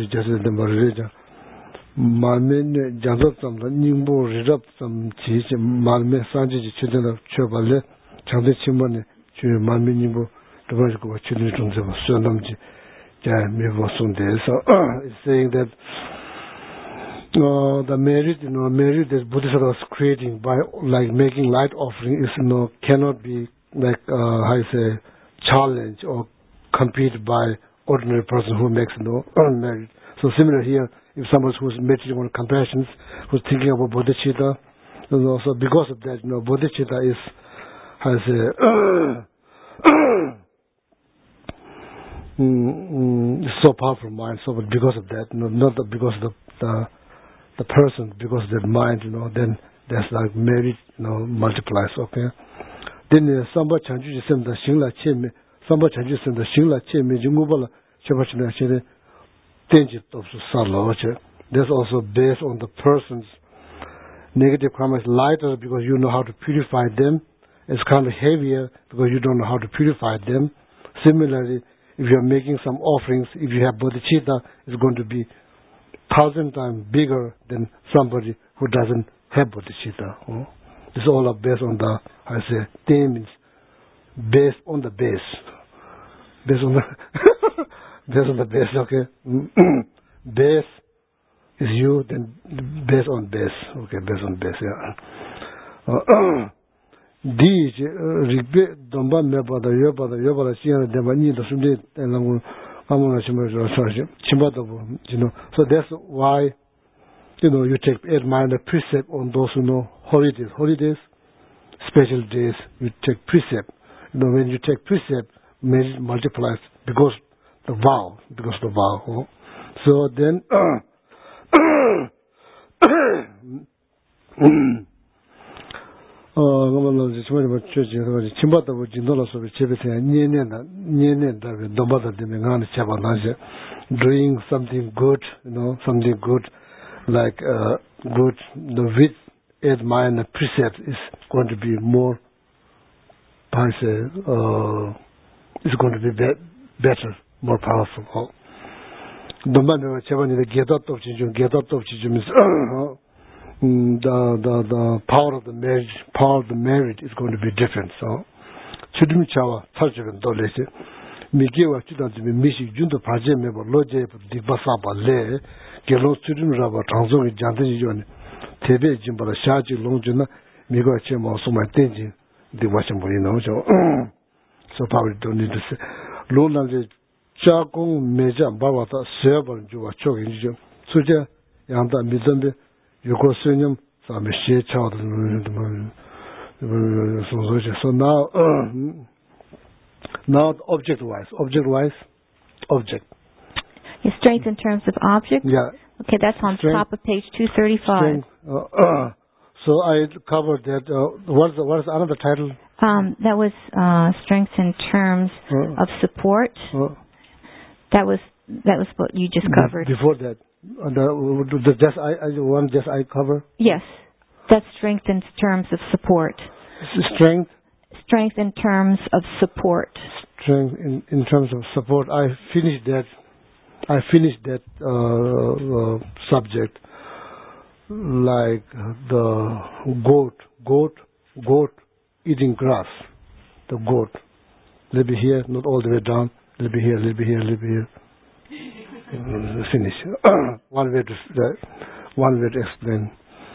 Malme Jazot some Nimbo Rirap some cheese, Malme Sanji children of Chobale, Chande Chimane, Malme Nimbo, the Vajo children of Sonamji. So it's saying that the merit, merit that Buddhism was creating by like making light offering is cannot be like how you say challenged or competed by ordinary person who makes no merit. So similar here, if someone who's meditating on compassion, who's thinking about bodhicitta, so because of that, bodhicitta is how you say. It's so powerful mind, so but because of that, not because of the person, because of their mind, then there's like merit, multiplies, okay? Then samba chanju sem the shingla cheme, samba chanju sem the shingla cheme, jungubala chebachina chere, tenji topsu saloche. That's also based on the person's negative karma is lighter because you know how to purify them. It's kind of heavier because you don't know how to purify them. Similarly, if you are making some offerings, if you have bodhicitta, it's going to be 1,000 times bigger than somebody who doesn't have bodhicitta. It's all based on the, theme means based on the base. Based on the, based on the base, okay? Base is you, then based on base. Okay, based on base, yeah. Di rigbe domba mebada yobada chiyana demba ni da sumde lamu amuna chimba so that's why you take admire the precept on those who know holidays, special days, you take precept. when you take precept, merit multiplies because the vow. So then, doing something good, something good, like good, with aid mind precept is going to be more, it's going to be better, more powerful. The man who get out of means the power of the marriage is going to be different. So Chudimi Chawa, Tarjavan Dolese, Mikiwa Chudan to be Mishi Junto Pajame, Loje, Dibasaba Le, Gelo Chudim Raba, Tanzong, Jantan, Tebe, Jimbala Shaji, Longjuna, Migo Chema, also my thinking, the Washambo, so probably don't need to say. Lola Chakong Meja Bavata, Server, Jua Choking, Suja, Yanda Mizambe, Yugosinium, some share child. So now object-wise. Object. Your strength in terms of object? Yeah. Okay, that's on top of page 235. So I covered that. What is another title? That was strength in terms of support. That was what you just covered. Before that, I cover? Yes, that's strength in terms of support. Strength? Strength in terms of support. Strength in terms of support. I finished that subject, like the goat eating grass. The goat. A little bit here, not all the way down. A little bit here. Finish. One way to explain.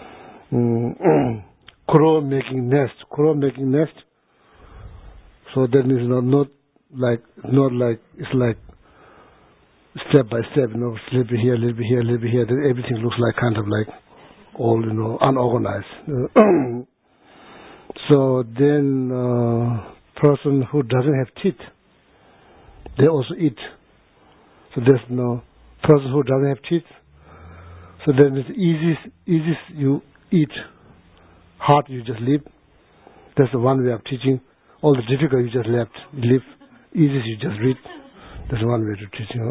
Crow making nest. So that is not like it's like step by step. A little bit here. Then everything looks like kind of like all unorganized. So then person who doesn't have teeth, they also eat. So there's no person who doesn't have teeth. So then it's easiest you eat, hard you just leave. That's the one way of teaching. All the difficult you just leave. Easiest you just read. That's one way to teach.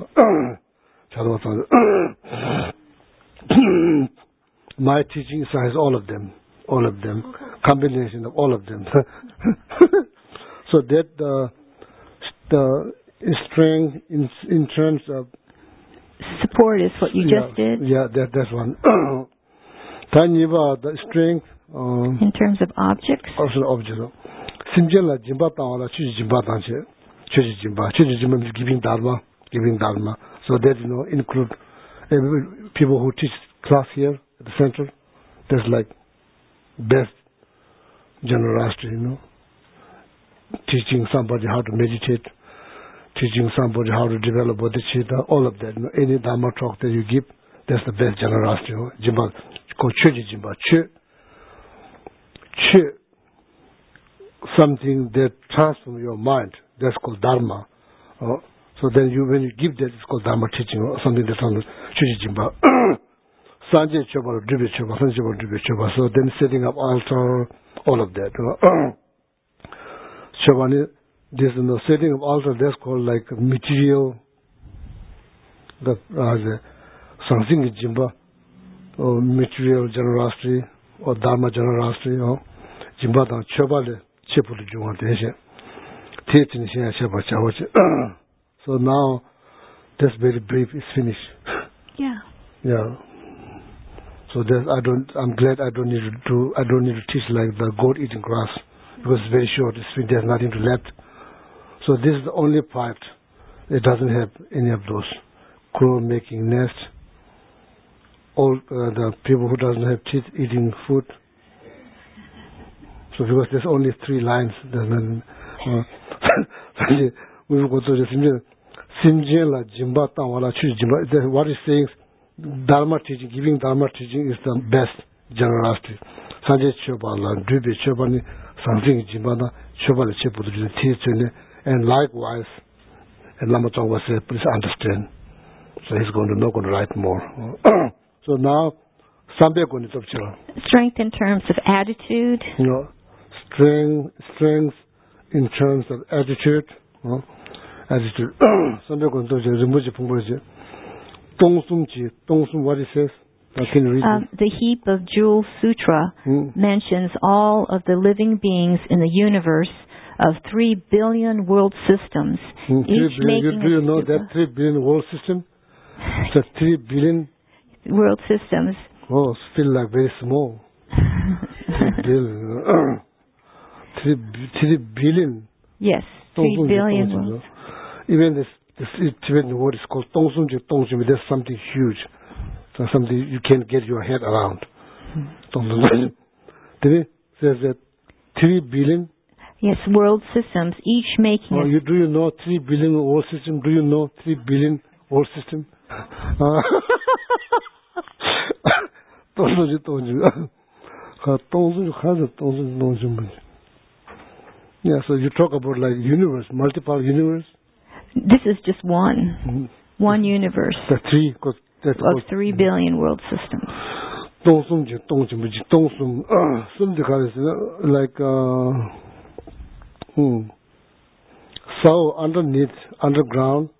My teaching has all of them, combination of all of them. So that the strength in terms of support is what you just did. Yeah, that's one. Tanyiba the strength in terms of objects. Also objects. Simjela jimba tawala chuji jimba tanche. Chuji jimba means giving dharma. So that include people who teach class here at the center. That's like best generosity, teaching somebody how to meditate, teaching somebody how to develop bodhicitta, all of that. Any dharma talk that you give, that's the best generosity. Jimba, called chuji jimba. Chu, something that transforms your mind. That's called dharma. So then when you give that, it's called dharma teaching, or something that's on chuji jimba. Sanje choba, dribe choba. So then setting up altar, all of that. Shabani, this setting of altar, that's called like material, the something jimba, or material generosity, or dharma generosity, jimba dan chobale chepulu junga deshe. Teaching here shaba chawache. So now that's very brief, it's finished. Yeah. So I'm glad I don't need to teach like the goat eating grass, because it's very short. There's nothing to left. So this is the only part. It doesn't have any of those. Crow making nest. All the people who doesn't have teeth eating food. So because there's only 3 lines, there's nothing. We will go to the Simjela Jimba Tawala Chu Jimba. What is saying? Dharma teaching, giving Dharma teaching is the best generosity. Sanje Chobala, Dribe Chobani, something Jimbana, And likewise, and Lama Tsongwa said, please understand. So he's not going to write more. So now, strength in terms of attitude. Strength in terms of attitude. Attitude. What it says? Can you read it? The Heap of Jewel Sutra mentions all of the living beings in the universe of 3 billion world systems. Do you know that 3 billion world system? The 3 billion world systems. Oh, still like very small. 3 billion. 3 billion. Yes, 3 billion worlds. Even this Tibetan word is called Tongsumji. That's something huge. So something you can't get your head around. It says that 3 billion. Yes, world systems, each making. Do you know 3 billion world system? Do you know 3 billion world system? Yeah, so you talk about like universe, multiple universe. This is just one. One universe. The 3 of 3 billion world systems. Like so underneath, underground,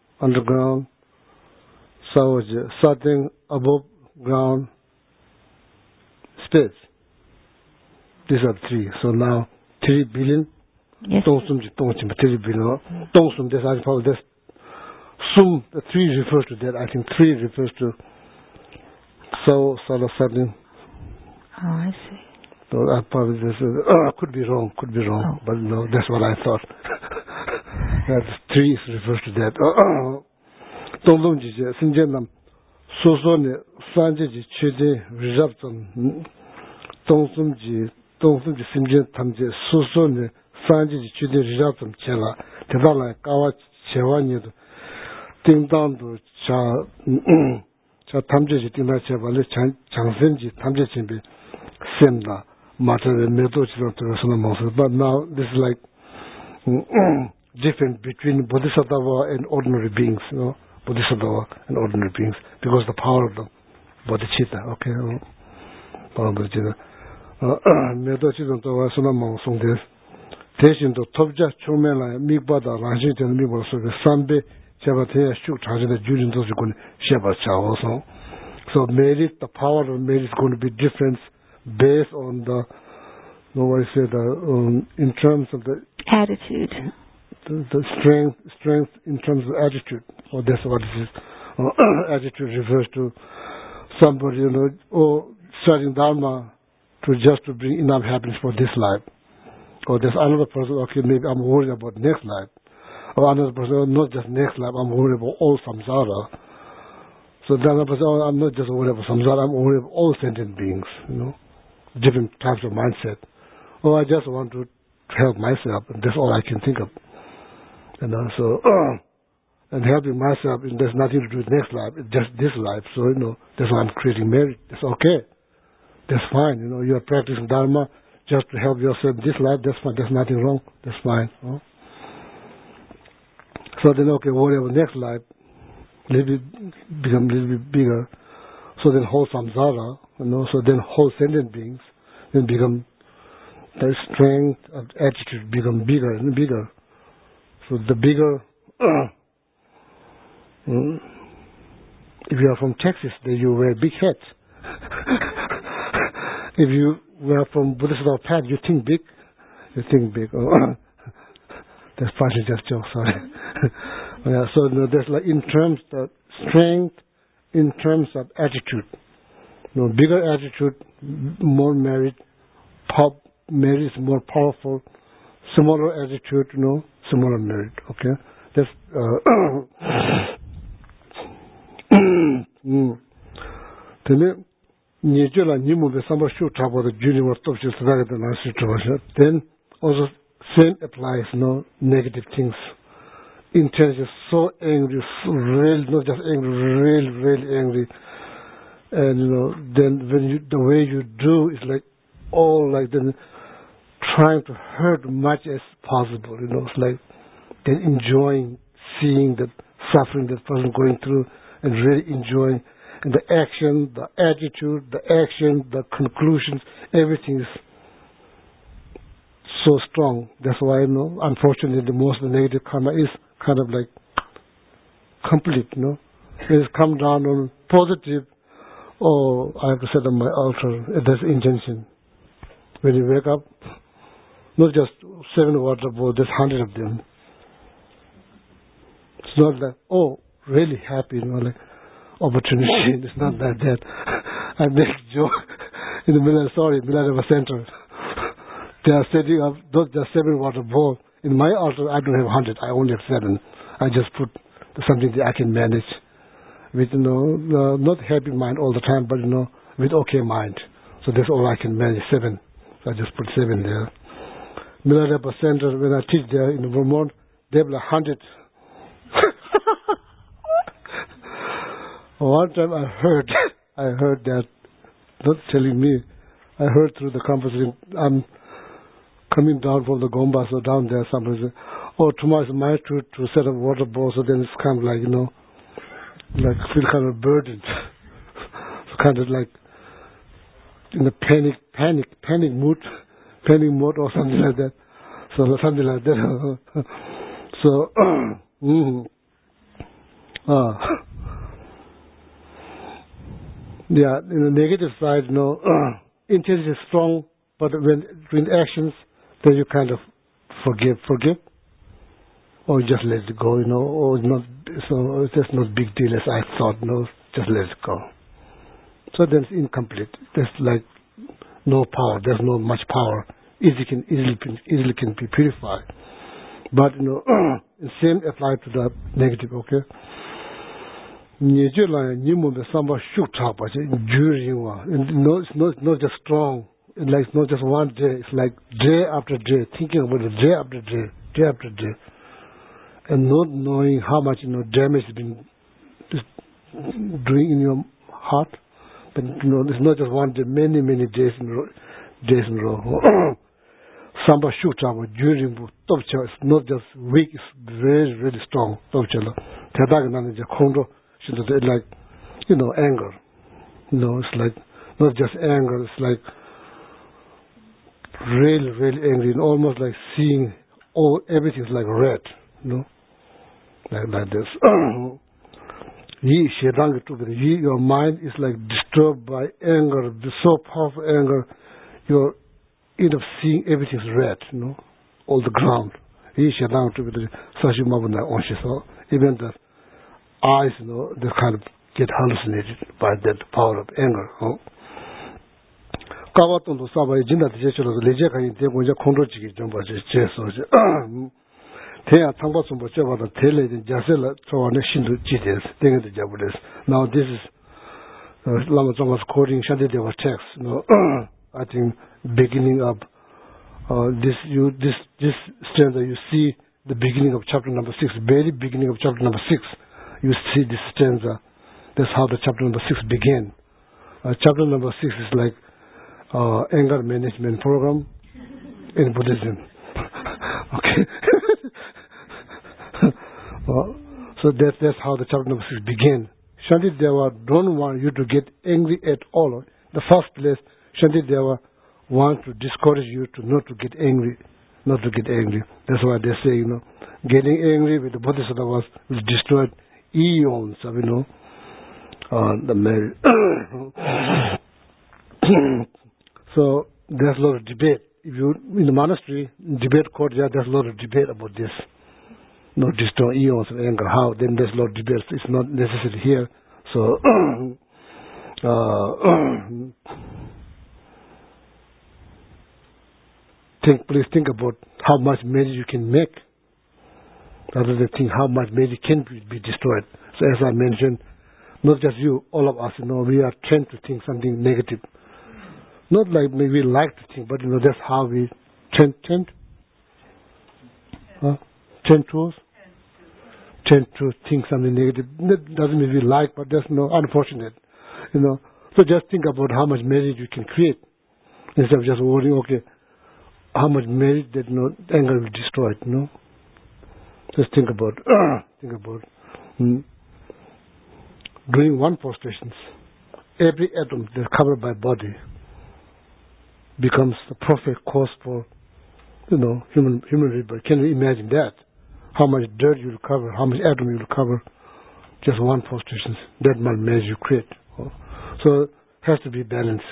so something above ground, space. These are 3. So now 3 billion. Yes. 3 billion. That's Sum, the 3 refers to that. I think 3 refers to so something. Oh, I see. So I probably just could be wrong, but no, that's what I thought. That 3 refers to that. Tongdongji Sinjenam Sosone Sanjeji Chede Rizapton Tongsumji Sinjen Tamje Sosone Sanjeji Chede Rizapton Chela Tedala Kawa Chewani Ding Dang to Cha Tamjeji Tina Chevale Changsenji Tamje Chimbi Semda Matter Medo Chizan. But now this is like different between Bodhisattva and ordinary beings, Bodhisattva and ordinary beings, because the power of the bodhicitta, okay? Power of bodhicitta. Medo Chizan to Sunamong Song this. Teshin to Topja Chomela, Migbada, Ranjit and Mibor, so the Sambe, Chabatea, Shuk, the Julian Dosikun, Sheba Chow also. So merit, the power of merit is going to be different based on the, in terms of the attitude. The strength in terms of attitude. Or that's what it is. Attitude refers to somebody, studying Dharma just to bring enough happiness for this life. Or there's another person, okay, maybe I'm worried about next life. Or another person, not just next life, I'm worried about all samsara. So the other person, I'm not just worried about samsara, I'm worried about all sentient beings, different types of mindset. I just want to help myself, and that's all I can think of. And helping myself, there's nothing to do with next life, it's just this life. So, that's why I'm creating merit. It's okay. That's fine. You are practicing Dharma just to help yourself this life, that's fine. There's nothing wrong. That's fine. So then, okay, whatever next life, become a little bit bigger. So then whole samsara, so then whole sentient beings, then become, the strength of attitude become bigger and bigger. So the bigger, if you are from Texas, then you wear big hats. If you were from Buddhist path, you think big. That's partly just joke, sorry. So there's like in terms of strength, in terms of attitude. Bigger attitude, more merit. Merit is more powerful. Smaller attitude, smaller merit. Okay, that's then also same applies, negative things. Intention, so angry, so really, not just angry, really angry. And then when the way you do is like all like then trying to hurt much as possible. It's like they're enjoying seeing the suffering that person going through and really enjoying. And the action, the attitude, the action, the conclusions, everything is so strong. That's why, unfortunately, the most negative karma is kind of like complete, It's come down on positive, I have to set on my altar. That's intention. When you wake up, not just 7 water bowls, there's 100 of them. It's not like, really happy, like opportunity. It's not like that. I make joke in the Milarepa Center. They are setting up not just 7 water bowls. In my altar, I don't have 100. I only have 7. I just put something that I can manage with, not happy mind all the time, but, with okay mind. So that's all I can manage, 7. So I just put 7 there. Milarepa Center, when I teach there in Vermont, they have 100. One time I heard that, not telling me, I heard through the conversation, I'm coming down from the Gomba, so down there, somebody said, tomorrow is my turn to set up water bowl, so then it's kind of like, like feel kind of burdened. So kind of like in a panic mode or something like that. So something like that. So, yeah, in the negative side, intention is strong, but when actions, then you kind of forgive, or just let it go, or not. So it's just not big deal as I thought. Just let it go. So then it's incomplete. There's like no power. There's not much power. Easily can be purified. But the same apply to the negative. Okay. It's not just strong. It's not just one day. It's like day after day, thinking about it day after day, and not knowing how much damage has been doing in your heart. But it's not just one day, many days in a row. Samba shukta during topcha. It's not just weak. It's very very strong. Topcha la. Tadaga nani ja kondo. Like anger. It's like not just anger. It's like really angry, and almost like seeing everything's like red, like this. Your mind is like disturbed by anger, so powerful anger, you're end up seeing everything's red, all the ground. Even the eyes, they kind of get hallucinated by that power of anger. Kawaton Saba Jinda Leja in Tegonja Kondrochi Jumba Jeso. Tea Tambasum Bacheva, the Tele in Jasela, Towane Shindu Chites, Ding the Jabudes. Now this is Lama Thomas quoting Shantideva text. I think beginning of this stanza, you see the beginning of chapter number 6, very beginning of chapter number 6. You see this stanza. That's how the chapter number 6 began. Chapter number 6 is like anger management program in Buddhism. Okay. So that's how the chapter number 6 began. Shantideva don't want you to get angry at all. The first place, Shantideva wants to discourage you to not to get angry. That's why they say, getting angry with the Bodhisattvas will destroy eons of, the marriage. So there's a lot of debate. If you in the monastery, debate court, there's a lot of debate about this. Not destroy eons of anger. How? Then there's a lot of debate. It's not necessary here. So please think about how much magic you can make, rather than think how much magic can be destroyed. So as I mentioned, not just you, all of us, we are trained to think something negative. Not like maybe we like to think, but that's how we train to think something negative. That doesn't mean we like, but that's unfortunate. So just think about how much magic you can create instead of just worrying. Okay, how much marriage that anger will destroy it, Just think about doing one prostration. Every atom that's covered by body becomes the perfect cause for, human rebirth. Can you imagine that? How much dirt you will cover, how much atom you will cover, just one prostration. That much marriage you create. So it has to be balanced.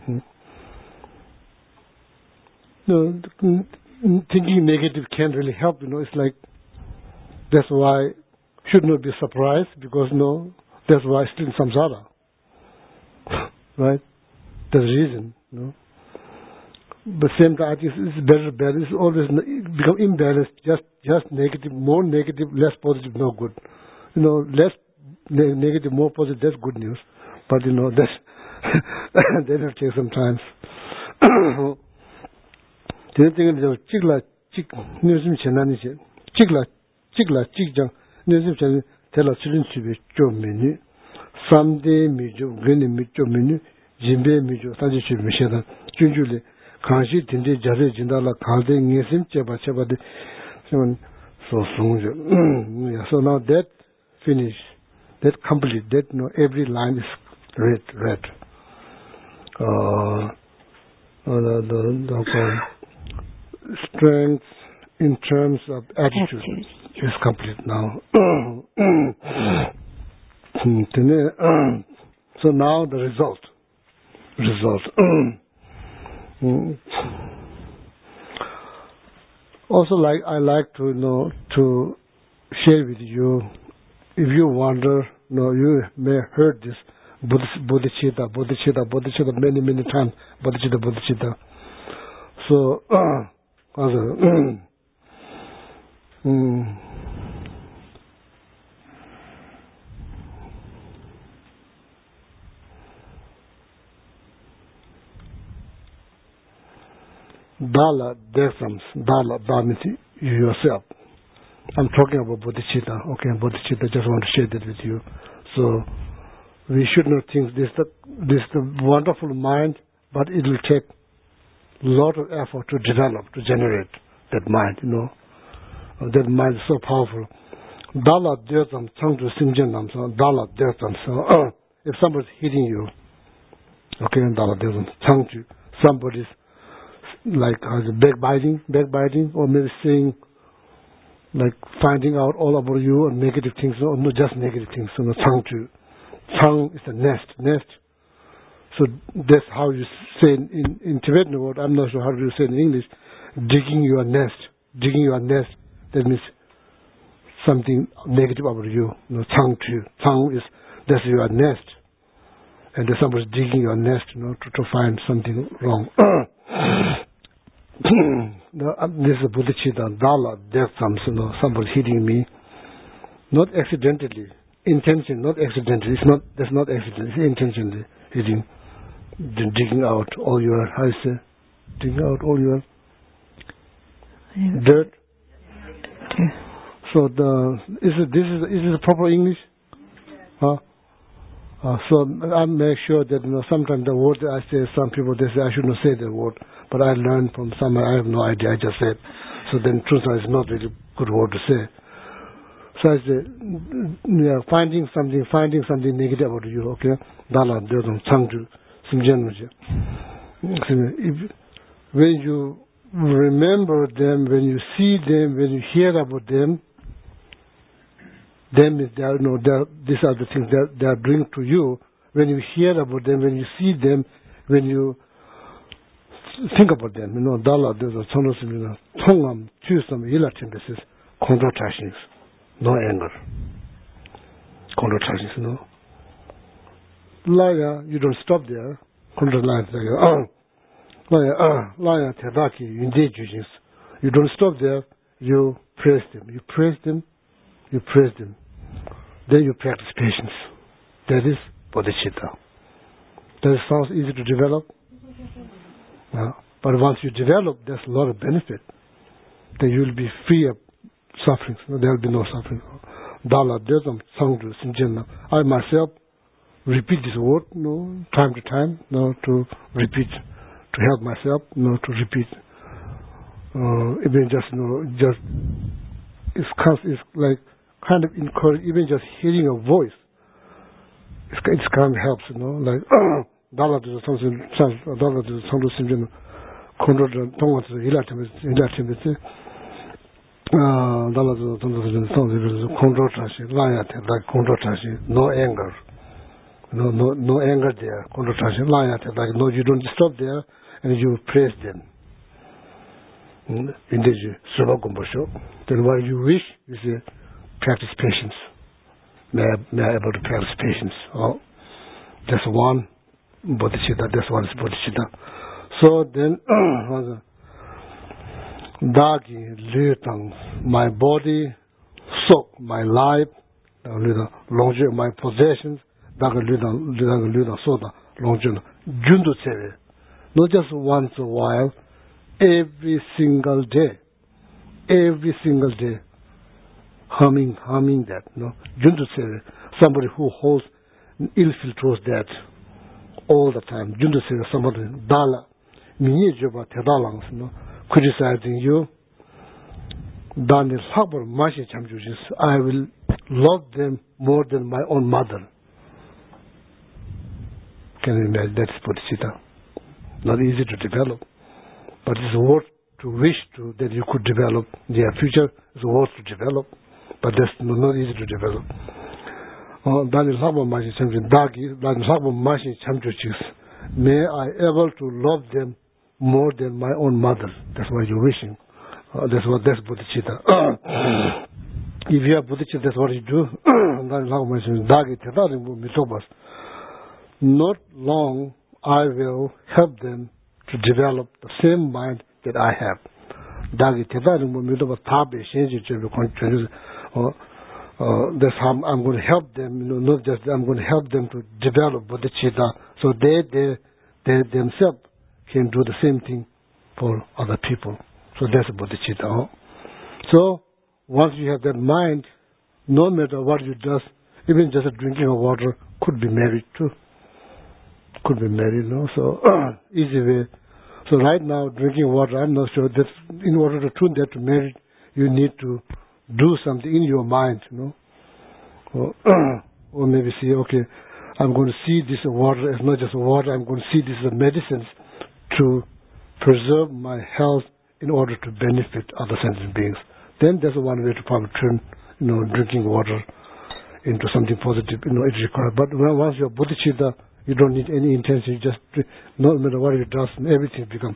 Thinking negative can't really help, it's like, that's why should not be surprised, because that's why still in samsara. Right? That's the reason, But same time, it's better balance. It's always become imbalanced, just negative, more negative, less positive, no good. Less negative, more positive, that's good news. But that's that will take some time. The other thing is chikla newsim chenani chikla chikjang newsim chenani tela chilin chibe cho menu samde mijo gene mijo menu jimbe mijo taji chibe misheda junjule kanshi dinde jare jindala khalde ngesim cheba de so sungjo. So now that finish, that complete, that every line is red. The strength in terms of attitude is complete now. So now the result. Also, I like to to share with you. If you wonder, you may have heard this bodhicitta many times. Bodhicitta. So, Dala Desams, Dala means yourself. I'm talking about bodhicitta. Okay, bodhicitta, just want to share that with you. So, we should not think this is the wonderful mind, but it will take a lot of effort to develop, to generate that mind, That mind is so powerful. Dala Desam, Changdu Simjanam, Dala Desam. So, if somebody's hitting you, okay, Dala Desam, Changdu, somebody's like backbiting, or maybe saying, like finding out all about you and negative things, or not just negative things. Changdu. Chang is a nest. So that's how you say in Tibetan word. I'm not sure how to say it in English. Digging your nest. That means something negative about you. Chang is that's your nest, and there's somebody digging your nest, to find something wrong. This is bodhicitta, Dala, death comes, somebody hitting me, not accidentally, intention, not accidentally. That's not accident. It's intentionally hitting, digging out all your, digging out all your dirt. So is this proper English? So I make sure that sometimes the word I say, some people they say I should not say the word, but I learned from somewhere. I have no idea. I just said. So then, truth is not really good word to say. So I say, finding something negative about you. Okay, Dala Deodam Changju Simjanmuji. When you remember them, when you see them, when you hear about them, then these are the things that they are doing to you. When you hear about them, when you see them, when you think about them, Dala, there's a Tongam, Chusam, Yilatin, this is contractions, no anger. Contractions, Laya, you don't stop there. Laya, Tedaki, Indeed, you don't stop there, you praise them. Then you practice patience. That is bodhicitta. That sounds easy to develop. But once you develop, there's a lot of benefit. Then you will be free of suffering. There will be no suffering. Dala, Desam, Sangdu, Simjenna. I myself repeat this word, time to time, to repeat, to help myself, to repeat. even just it's like kind of encourage, even just hearing a voice. It's kind of helps, like 달라 도 something 달라 도 something 심지어 컨트롤 통해서 일하면서 달라 도 something control 다시 라야 돼, like control 다시 no anger. No anger there. Like no, you don't stop there and you praise them. Then what you wish is practice patience. May I able to practice patience. Oh, that's one bodhicitta. That's one bodhicitta. So then, dagi lutang, my body, soul, my life, my possessions. Not just once a while, every single day, humming that, somebody who holds infiltrates that all the time. Somebody criticizing you. I will love them more than my own mother. Can you imagine? That's bodhicitta. Not easy to develop, but it's worth to wish to that you could develop. Their future is worth to develop, but that's not easy to develop. May I able to love them more than my own mother. That's what you're wishing. That's bodhicitta. If you have bodhicitta, that's what you do. Not long, I will help them to develop the same mind that I have. That's how I'm going to help them. Not just I'm going to help them to develop bodhicitta, so they themselves can do the same thing for other people. So that's bodhicitta. So once you have that mind, no matter what you do, even just drinking of water could be married too. So easy way. So right now, drinking water, I'm not sure that in order to tune that to marriage, you need to do something in your mind, or maybe say, okay, I'm going to see this water as not just water, I'm going to see this as medicines to preserve my health in order to benefit other sentient beings. Then there's one way to probably turn, drinking water into something positive, it's required. But once you're bodhicitta, you don't need any intention. You just, no matter what you do, everything becomes,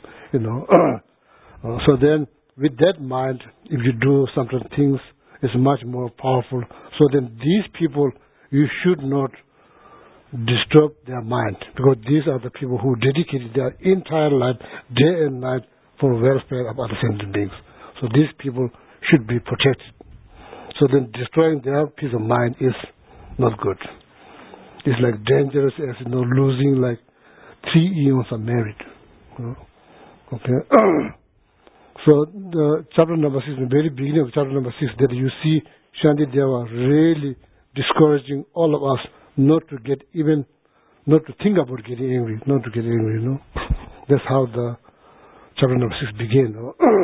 So then, with that mind, if you do some things, it's much more powerful. So then, these people, you should not disturb their mind, because these are the people who dedicated their entire life, day and night, for welfare of other sentient beings. So these people should be protected. So then, destroying their peace of mind is not good. It's like dangerous as losing like 3 eons of marriage. Okay. So the chapter number 6, the very beginning of chapter number 6, that you see Shantideva really discouraging all of us not to think about getting angry, not to get angry. That's how the chapter number 6 begins.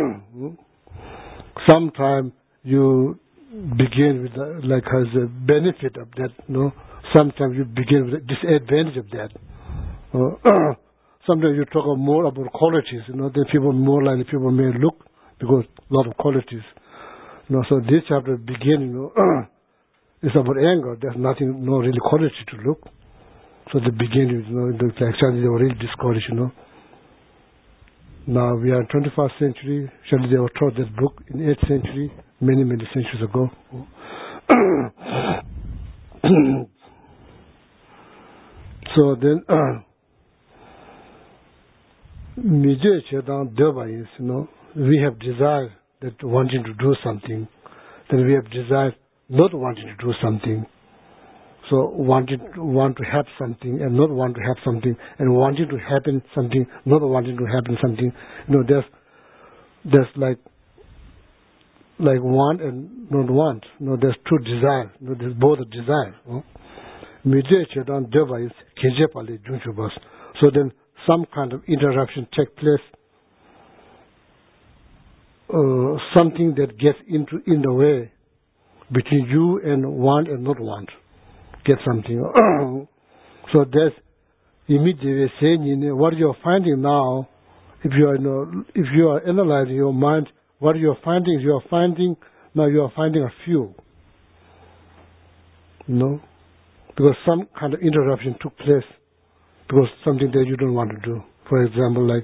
Sometimes you begin with has a benefit of that. Sometimes you begin with a disadvantage of that. Sometimes you talk more about qualities, then people more likely people may look because a lot of qualities. So this chapter begins, it's about anger. There's nothing, no really quality to look. So the beginning, actually they were really discouraged, Now we are in 21st century. Shantideva taught that book in 8th century, many centuries ago. So then, we have desire that wanting to do something, then we have desire not wanting to do something. So want to have something and not want to have something, and wanting to happen something, not wanting to happen something. There's like want and not want. There's two desires. There's both desires. So then some kind of interruption take place. something that gets in the way between you and want and not want. Get something. So that's immediately saying what you're finding now. If you are analyzing your mind, what you're finding now you are finding a few. Because some kind of interruption took place because something that you don't want to do. For example, like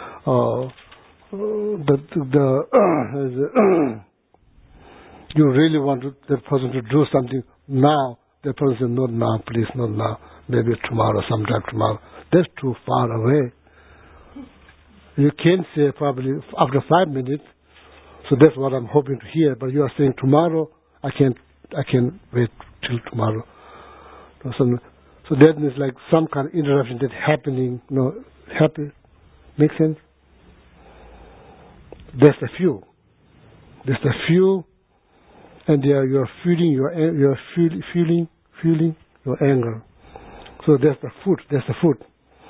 you really want that person to do something now. The person says, not now, please, not now. Maybe tomorrow, sometime tomorrow. That's too far away. You can say probably after 5 minutes. So that's what I'm hoping to hear. But you are saying tomorrow, I can't wait till tomorrow. So that means like some kind of interruption that's happening. Happy. Make sense? That's a few. There's a few, and you are feeling your anger. So that's the food. That's the food.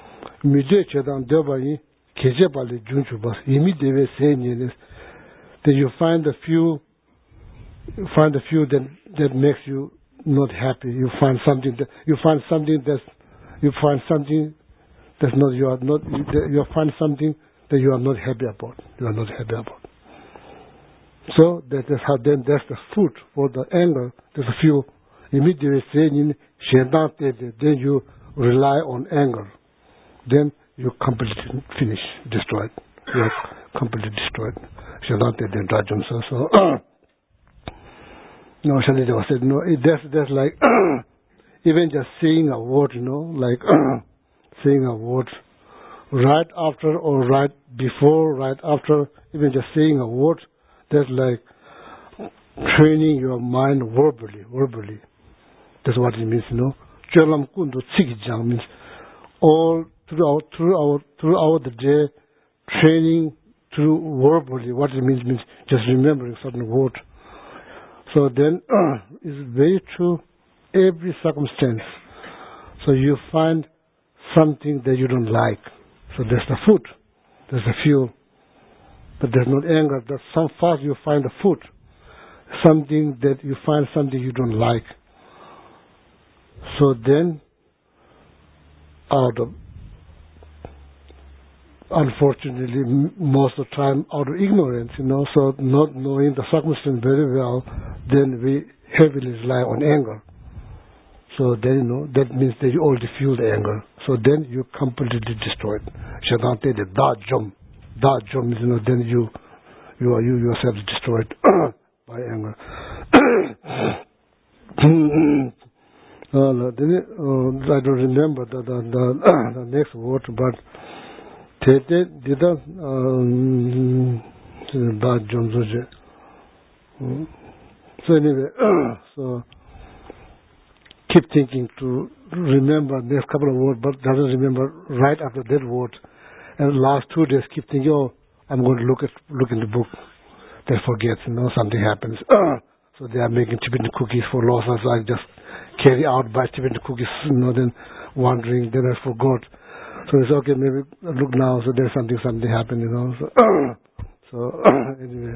Immediately saying is that you find a few that makes you not happy. You find something that you find something that you are not happy about. You are not happy about. So that's the food for the anger. There's a few immediately saying then you rely on anger. Then you completely finish, destroyed. You are completely destroyed. So Shanita said, that's like even just saying a word, like saying a word right after or right before, right after, even just saying a word, that's like training your mind verbally. That's what it means, Cholam kundu tsikijang means all throughout the day, training through verbally. What it means just remembering certain word. So then it's very true, every circumstance. So you find something that you don't like. So there's the food, there's the fuel, but there's not anger. That some fast you find the food, something that you find something you don't like. So then, unfortunately, most of the time out of ignorance, so not knowing the circumstance very well, then we heavily rely on anger. So then, that means that you already feel the anger. So then you completely destroyed. Shadante the da jump means, then you yourself destroyed by anger. I don't remember the next word, but so anyway, so keep thinking to remember next couple of words, but doesn't remember right after that word. And last 2 days keep thinking, I'm going to look in the book. Then forgets, something happens. So they are making Tibetan cookies for losses. So I just carry out by Tibetan cookies, then wandering, then I forgot. So it's okay, maybe look now, so there's something happened, So anyway.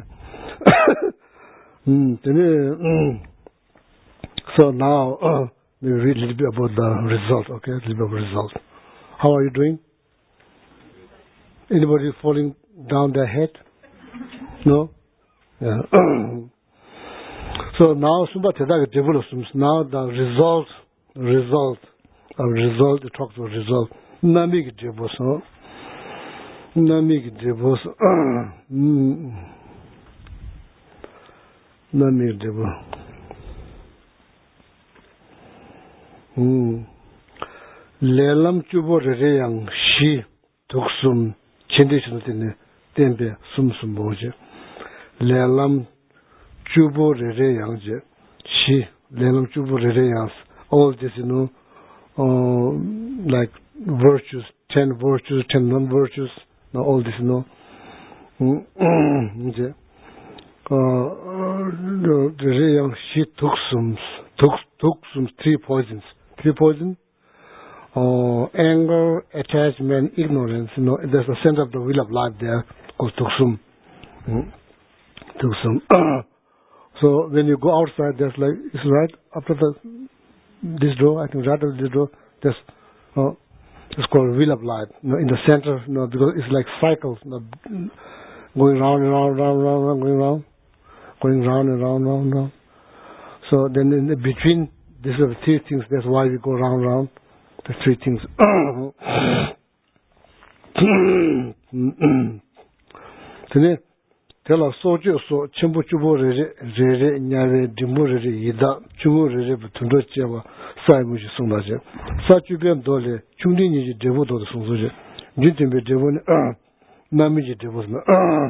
So now we read a little bit about the result, okay? A little bit of result. How are you doing? Anybody falling down their head? No? Yeah. So now now the result it talks about result. Namik Debos, Namik Debos, Namik Debos. Lelam Chubo Reyang, she took some conditions in the Tempe, Sum Boje. Lelam Chubo Reyang, she, Lelam Chubo Reyang, all this, like virtues, 10 virtues, 10 non-virtues, all this, the Reyang, she took some 3 poisons. 3 poisons. Anger, attachment, ignorance. There's the center of the wheel of life there called Tuksum. do some. So when you go outside, there's like, it's right after this door, I think right after this door, there's, it's called wheel of light. In the center, because it's like cycles, going round and round, going round and round. So then in between, these are the three things. That's why we go round. The three things. Today, tell us soju so chimbu chubu re nyare dimbu re yida chubu re butundo chewa sai mu ji sungda je sa chu bian dole chungdi ni ji debu do sung su je ni timbe debu ne na mi ji debu na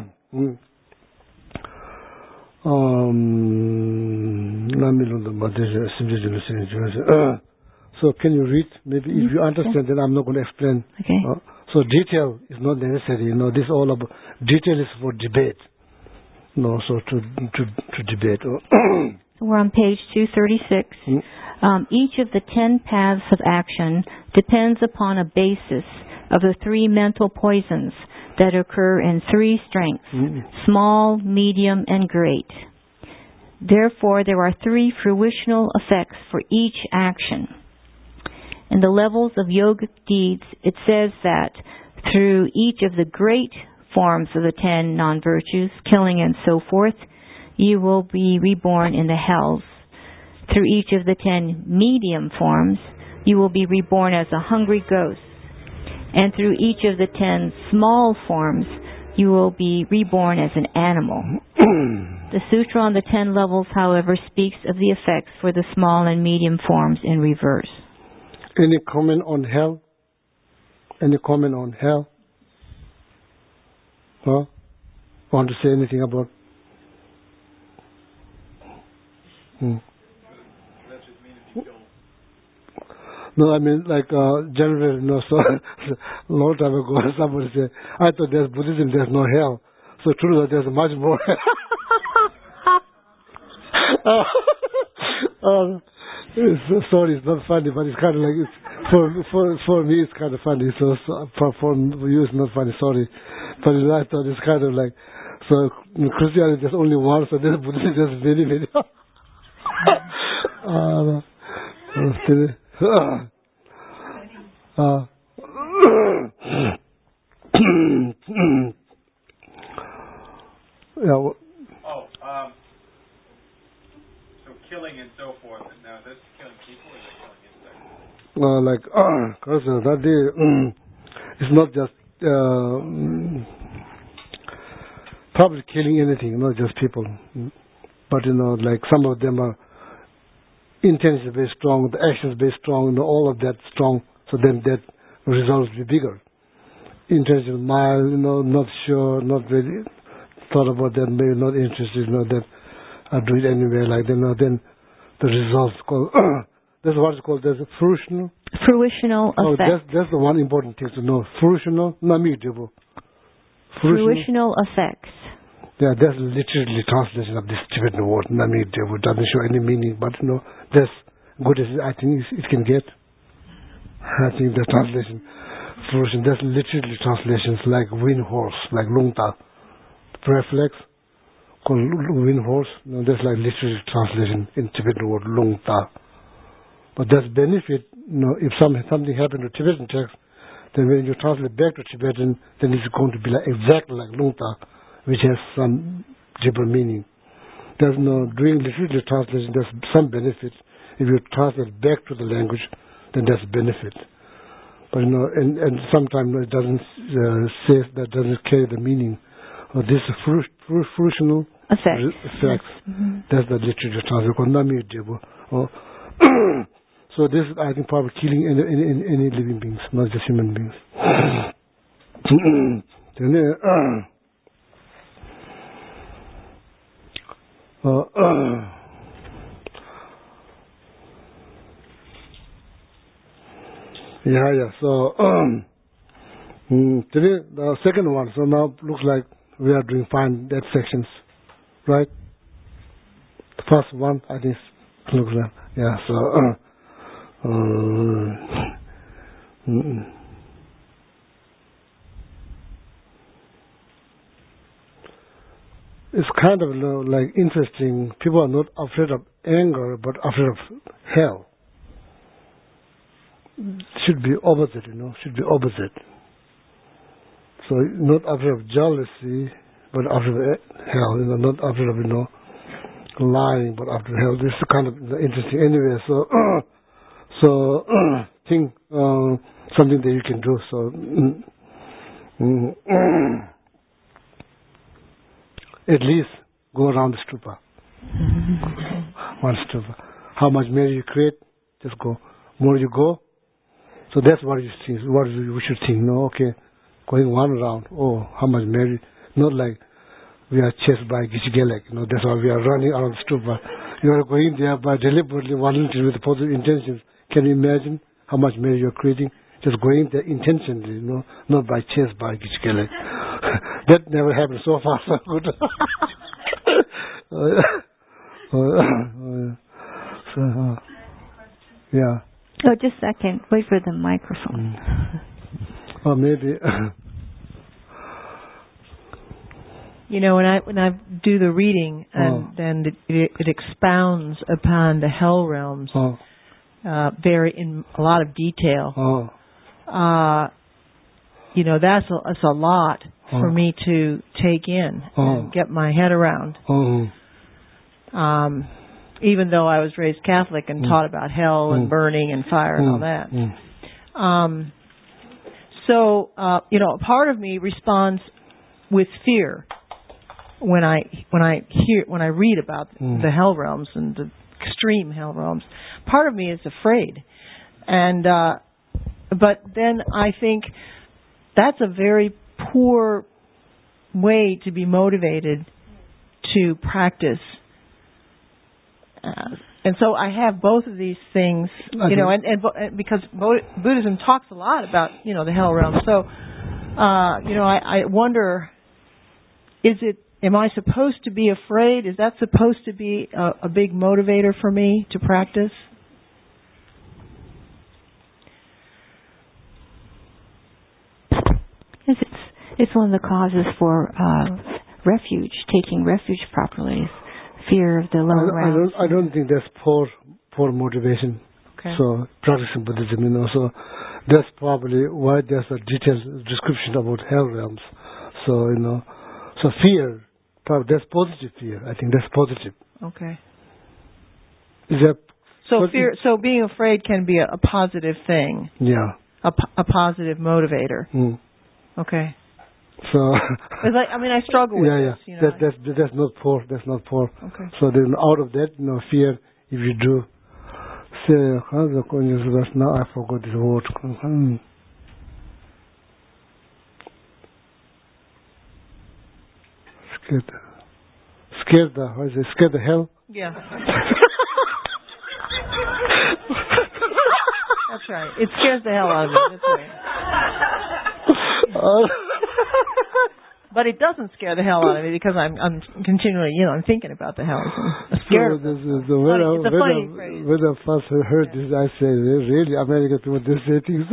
na mi lo ma de simje je se so can you read? Maybe if you understand, then I'm not going to explain. Okay. So detail is not necessary. This all about detail is for debate. So to debate. We're on page 236. Each of the 10 paths of action depends upon a basis of the 3 mental poisons that occur in 3 strengths: small, medium, and great. Therefore, there are 3 fruitional effects for each action. In the levels of yogic deeds, it says that through each of the great forms of the 10 non-virtues, killing and so forth, you will be reborn in the hells. Through each of the 10 medium forms, you will be reborn as a hungry ghost. And through each of the 10 small forms, you will be reborn as an animal. The Sutra on the 10 levels, however, speaks of the effects for the small and medium forms in reverse. Any comment on hell? Any comment on hell? Want to say anything about? No, I mean like generally, so a long time ago somebody said, I thought there's Buddhism, there's no hell. So true that there's much more. Sorry, it's not funny, but it's kind of like, for me it's kind of funny, so for you it's not funny, sorry. But I thought it's kind of like, so in Christianity there's only one, so there's Buddhism, there's many. So killing and so forth. Now, is this killing people or is it killing insects? Because that day, it's not just probably killing anything, not just people. But, like some of them are intention very strong, the actions very strong, all of that strong, so then that results will be bigger. Intention mild, not sure, not really thought about that, maybe not interested, that I do it anyway, like then the results called that's what it's called. There's a fruitional effect. That's the one important thing to know. Fruitional, namidable. Fruitional effects. Yeah, that's literally translation of this Tibetan word, namidable. Doesn't show any meaning, but that's good as I think it can get. I think the translation, fruition, that's literally translations like wind horse, like lungta, reflex. Called wind horse, that's like literary translation in Tibetan word lungta. But that's benefit, if something happened to Tibetan text, then when you translate back to Tibetan, then it's going to be like exactly like lungta, which has some deeper meaning. There's doing literary translation, there's some benefit. If you translate back to the language, then there's benefit. But and sometimes it doesn't say that doesn't carry the meaning. This fruitional effects. That's the literature translation. So this is, I think, probably killing any living beings, not just human beings. So today the second one. So now looks like we are doing fine that sections, right? The first one, I think, looks like, so it's kind of like interesting. People are not afraid of anger, but afraid of hell. Should be opposite, should be opposite. So not afraid of jealousy, but afraid of hell, not afraid of, lying, but after hell. This is kind of interesting anyway. So think something that you can do. So at least go around the stupa. One stupa. How much more you create, just go. More you go. So that's what you think. What we should think. Okay, going one round. Oh, how much more? Not like we are chased by Gichigelek. That's why we are running around the stupa. You are going there by deliberately wanting with positive intentions. Can you imagine how much more you are creating? Just going there intentionally, not by chased by Gichigelek. That never happened so far, so good. Yeah. Oh, just a second. Wait for the microphone. Or maybe. When I do the reading, and then it expounds upon the hell realms, very in a lot of detail. That's a lot for me to take in and get my head around. Even though I was raised Catholic and taught about hell and burning and fire and all that. So, part of me responds with fear when I read about the hell realms and the extreme hell realms. Part of me is afraid. And but then I think that's a very poor way to be motivated to practice. And so I have both of these things, and because Buddhism talks a lot about, the hell realm. So, I wonder, am I supposed to be afraid? Is that supposed to be a big motivator for me to practice? It's one of the causes for refuge, taking refuge properly. Fear of the lower realms. I don't think that's poor motivation. Okay. So practicing Buddhism, so that's probably why there's a detailed description about hell realms. So so fear, probably that's positive fear. I think that's positive. Okay. Is that so fear? So being afraid can be a positive thing. Yeah. A positive motivator. Okay. So I struggle with this. That's not poor. That's not poor. Okay. So then out of that, fear, if you do say, now I forgot this word. Scared the hell? Yeah. That's right. It scares the hell out of me. That's right. But it doesn't scare the hell out of me because I'm continually, I'm thinking about the hell. I'm scared. So when I first heard this, I said, really, American people, they say things.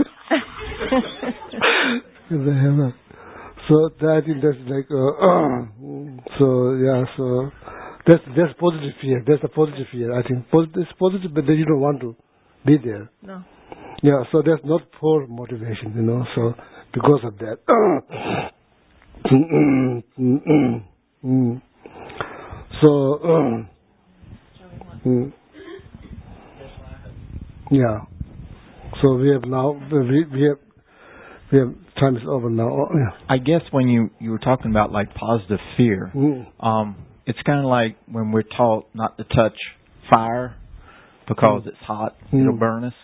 So I think that's like, so that's positive fear. That's a positive fear. I think it's positive, but then you don't want to be there. No. Yeah, so that's not poor motivation, so because of that. So, yeah. So we have now, we have time is over now. I guess when you were talking about like positive fear, it's kind of like when we're taught not to touch fire because it's hot, it'll burn us.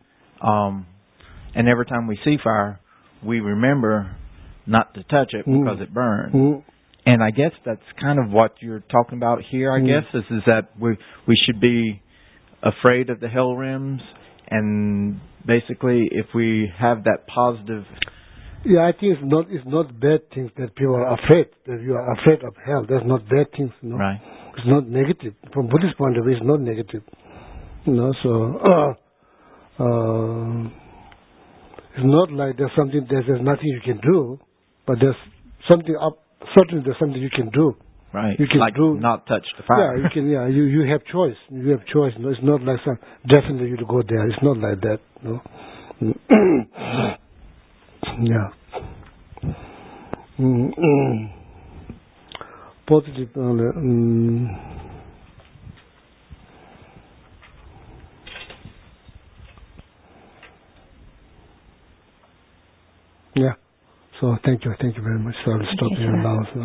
And every time we see fire, we remember not to touch it because it burns. And I guess that's kind of what you're talking about here, I guess, is that we should be afraid of the hell realms, and basically if we have that positive... Yeah, I think it's not bad things that people are afraid, that you are afraid of hell. That's not bad things, Right. It's not negative. From Buddhist point of view, it's not negative. So... it's not like there's something there's nothing you can do, but there's something certainly there's something you can do. Right. You can like do not touch the fire. Yeah, you can. Yeah, you have choice. You have choice. No, it's not like some definitely you to go there. It's not like that. No. Yeah. Positive. Yeah. So thank you very much. So I'll stop here now. So.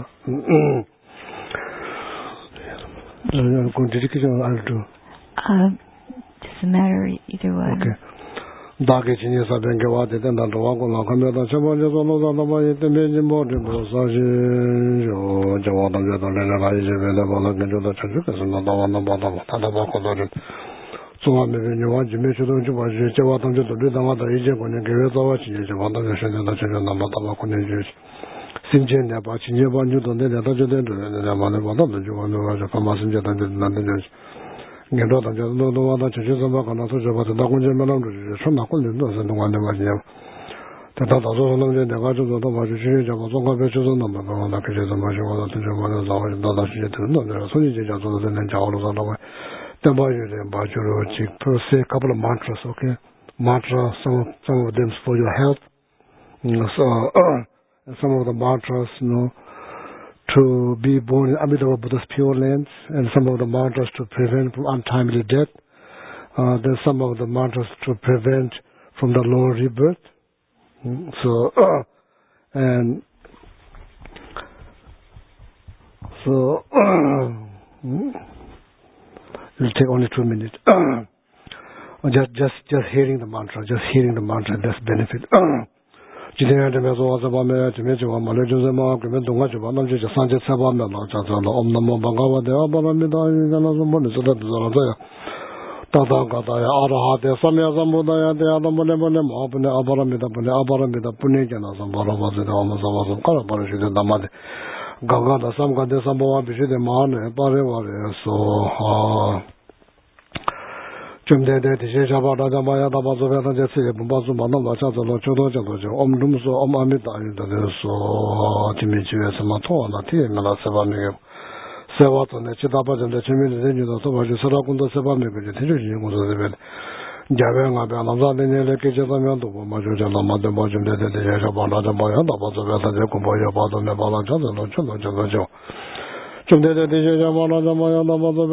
Dedication I'll do. Doesn't matter either way. Okay. Dage chini sa benga wa de dan do wa ko la khamya da chama je so no da ba ye te me ni mo de bo sa ji yo ja wa da ja da le la ye be le ba la ge jo da cha ju ka so na da wa na ba da ta da ba ko do de so wa me ni wa ji me chu do ju ba ji je wa da ju do de da wa da ye je ko ne ge we za wa chi je wa da ge shen de da cha ju na ma da ba ko ne ji sin je ne ba chi ne ba ju do de da ju de de da ma ne ba da ju wa ne wa ja pa ma sin je da de na de ngendo da jo no wa da chu so ba ka na so je ba da kun je me na ju so na kun de do so no wa ne ma je ta da da so no je de ga ju do ba ju ji ja ba so ga be chu so na ma na ke je so ma je wa da ju ma na za wa da da shi je de no de so ni je ja so de ne ja wa lo so da wa da ba ju de ba ju ro chi per se couple of mantras, okay? Mantra, some of them for your health. So some of the mantras, to be born in Amitabha Buddha's pure lands, and some of the mantras to prevent from untimely death. Then some of the mantras to prevent from the lower rebirth. It'll take only 2 minutes. Just hearing the mantra, that's benefit. Jidena de mezo za ba me de mezo ma le jo ma ke me donga jo ba na je san je sa ba me la cha cha lo om namo bhagava de ba me da na na mo ne so da za ya ta da ga da ya araha de samya samudaya de adam ne mo ne ma apne abaramida pune ke na sam ba ba de om sa ba so ka ba shi de da ma de ganga da sam ga de sam ba bi shi de ma ne pa re wa re so ha Jumde de Tisha Bada Maya Bazo Jesse, Bazo Manova Chazalo, Chodo, Om Lumso, Om Amita, so Timichi, Samatona, Timala Savamig, Sevaton, the Chitapas and the Chimini, the Sovaji Sarakunda Savamig, the Tijuji was the bed. Javanga, Banazan, Kijamando, Majuja, Mother Mojum, the Jabana, Maya, Bazo, Jacoboya, Bado, Nebala, Chodo, Jumde de Jamana, Maya, Bazo,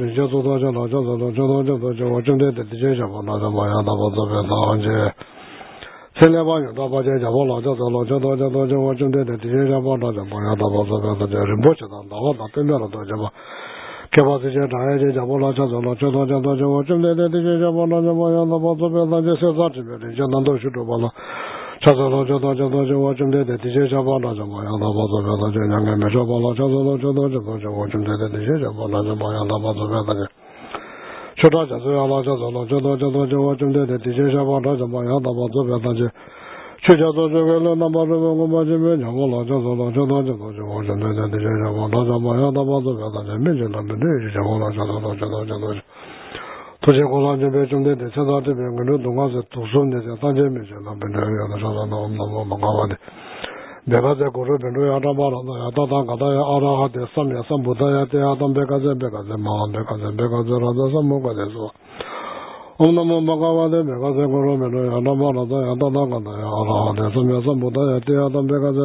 Jumde de Jamana, Maya, Bazo, Celebanya, Dabaja, Javola, Jumde de Jamana, Maya, Bazo, Rimbocha, the Timber of Java. Kevazija, Javola, Jumde de Jamana, Maya, Bazo, Janando Shutubala. Chazalo, watching the decision about Maya, Bazo, Young Metropolis, watching the decision about Maya, Bazo. Should I just watching the decision about Maya, Bazo, should I go number of Majim, watching the decision about Maya, Bazo, mention of the decision. Tojekola Jebechum de Sada de Bengal, the ones that to soon is a Tajemis and the Magawadi. Begaza Guru, Adabara, Atata, Gadaya, Ara, the Samia, some Budaya, the Adam Begaza, Begaza, some Mogadeso. Omnamo Magawadi, Begaza Guru, Adabara, Atata, the Samia, some Budaya, the Adam Begaza,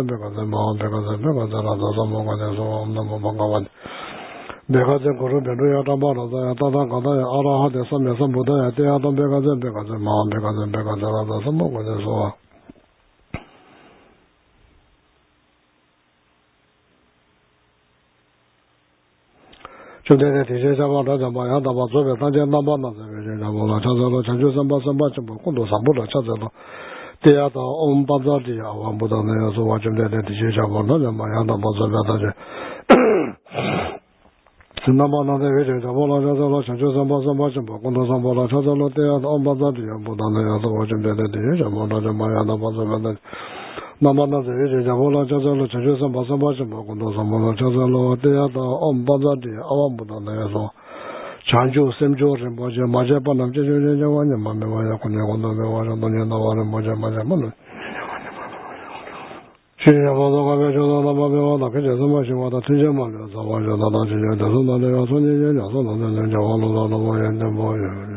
some Mogadeso, Omnamo Magawadi. Begaze Guru Bedu Yatabara, Tata Gadaya, Ara had some Buddha, the Adam Begaze, Mount Begaze, some Mogadeso. Today, the Tisha Bada, Maya, the Bazo, Tajan Nabana, the Chazalo, Chanju Samba, Kundo Sambuda, Chazalo. They are the own Bazadi, our Buddha, so watching the Tisha Bada, Maya, the Bazo. Namana de Vijay, the Vola, Chanju Kundo Sambola, Chazalo, they are the own Bazadi, Buddha, so watching the Tisha Bada, Maya, the Bazo. Namana de Vijay, the Vola, Chazalo, Chanju Kundo Sambola, Chazalo, they are the own Bazadi, our Buddha, so Chanju, Semjo, and Moja, Majapan, and Javan, Mamma, Kunya, Moja, 今日我都外面就到那边我那个就是么情况，他推荐嘛的，早晚就到那去的，但是那里要说你讲说那叫我弄到那么远的么远。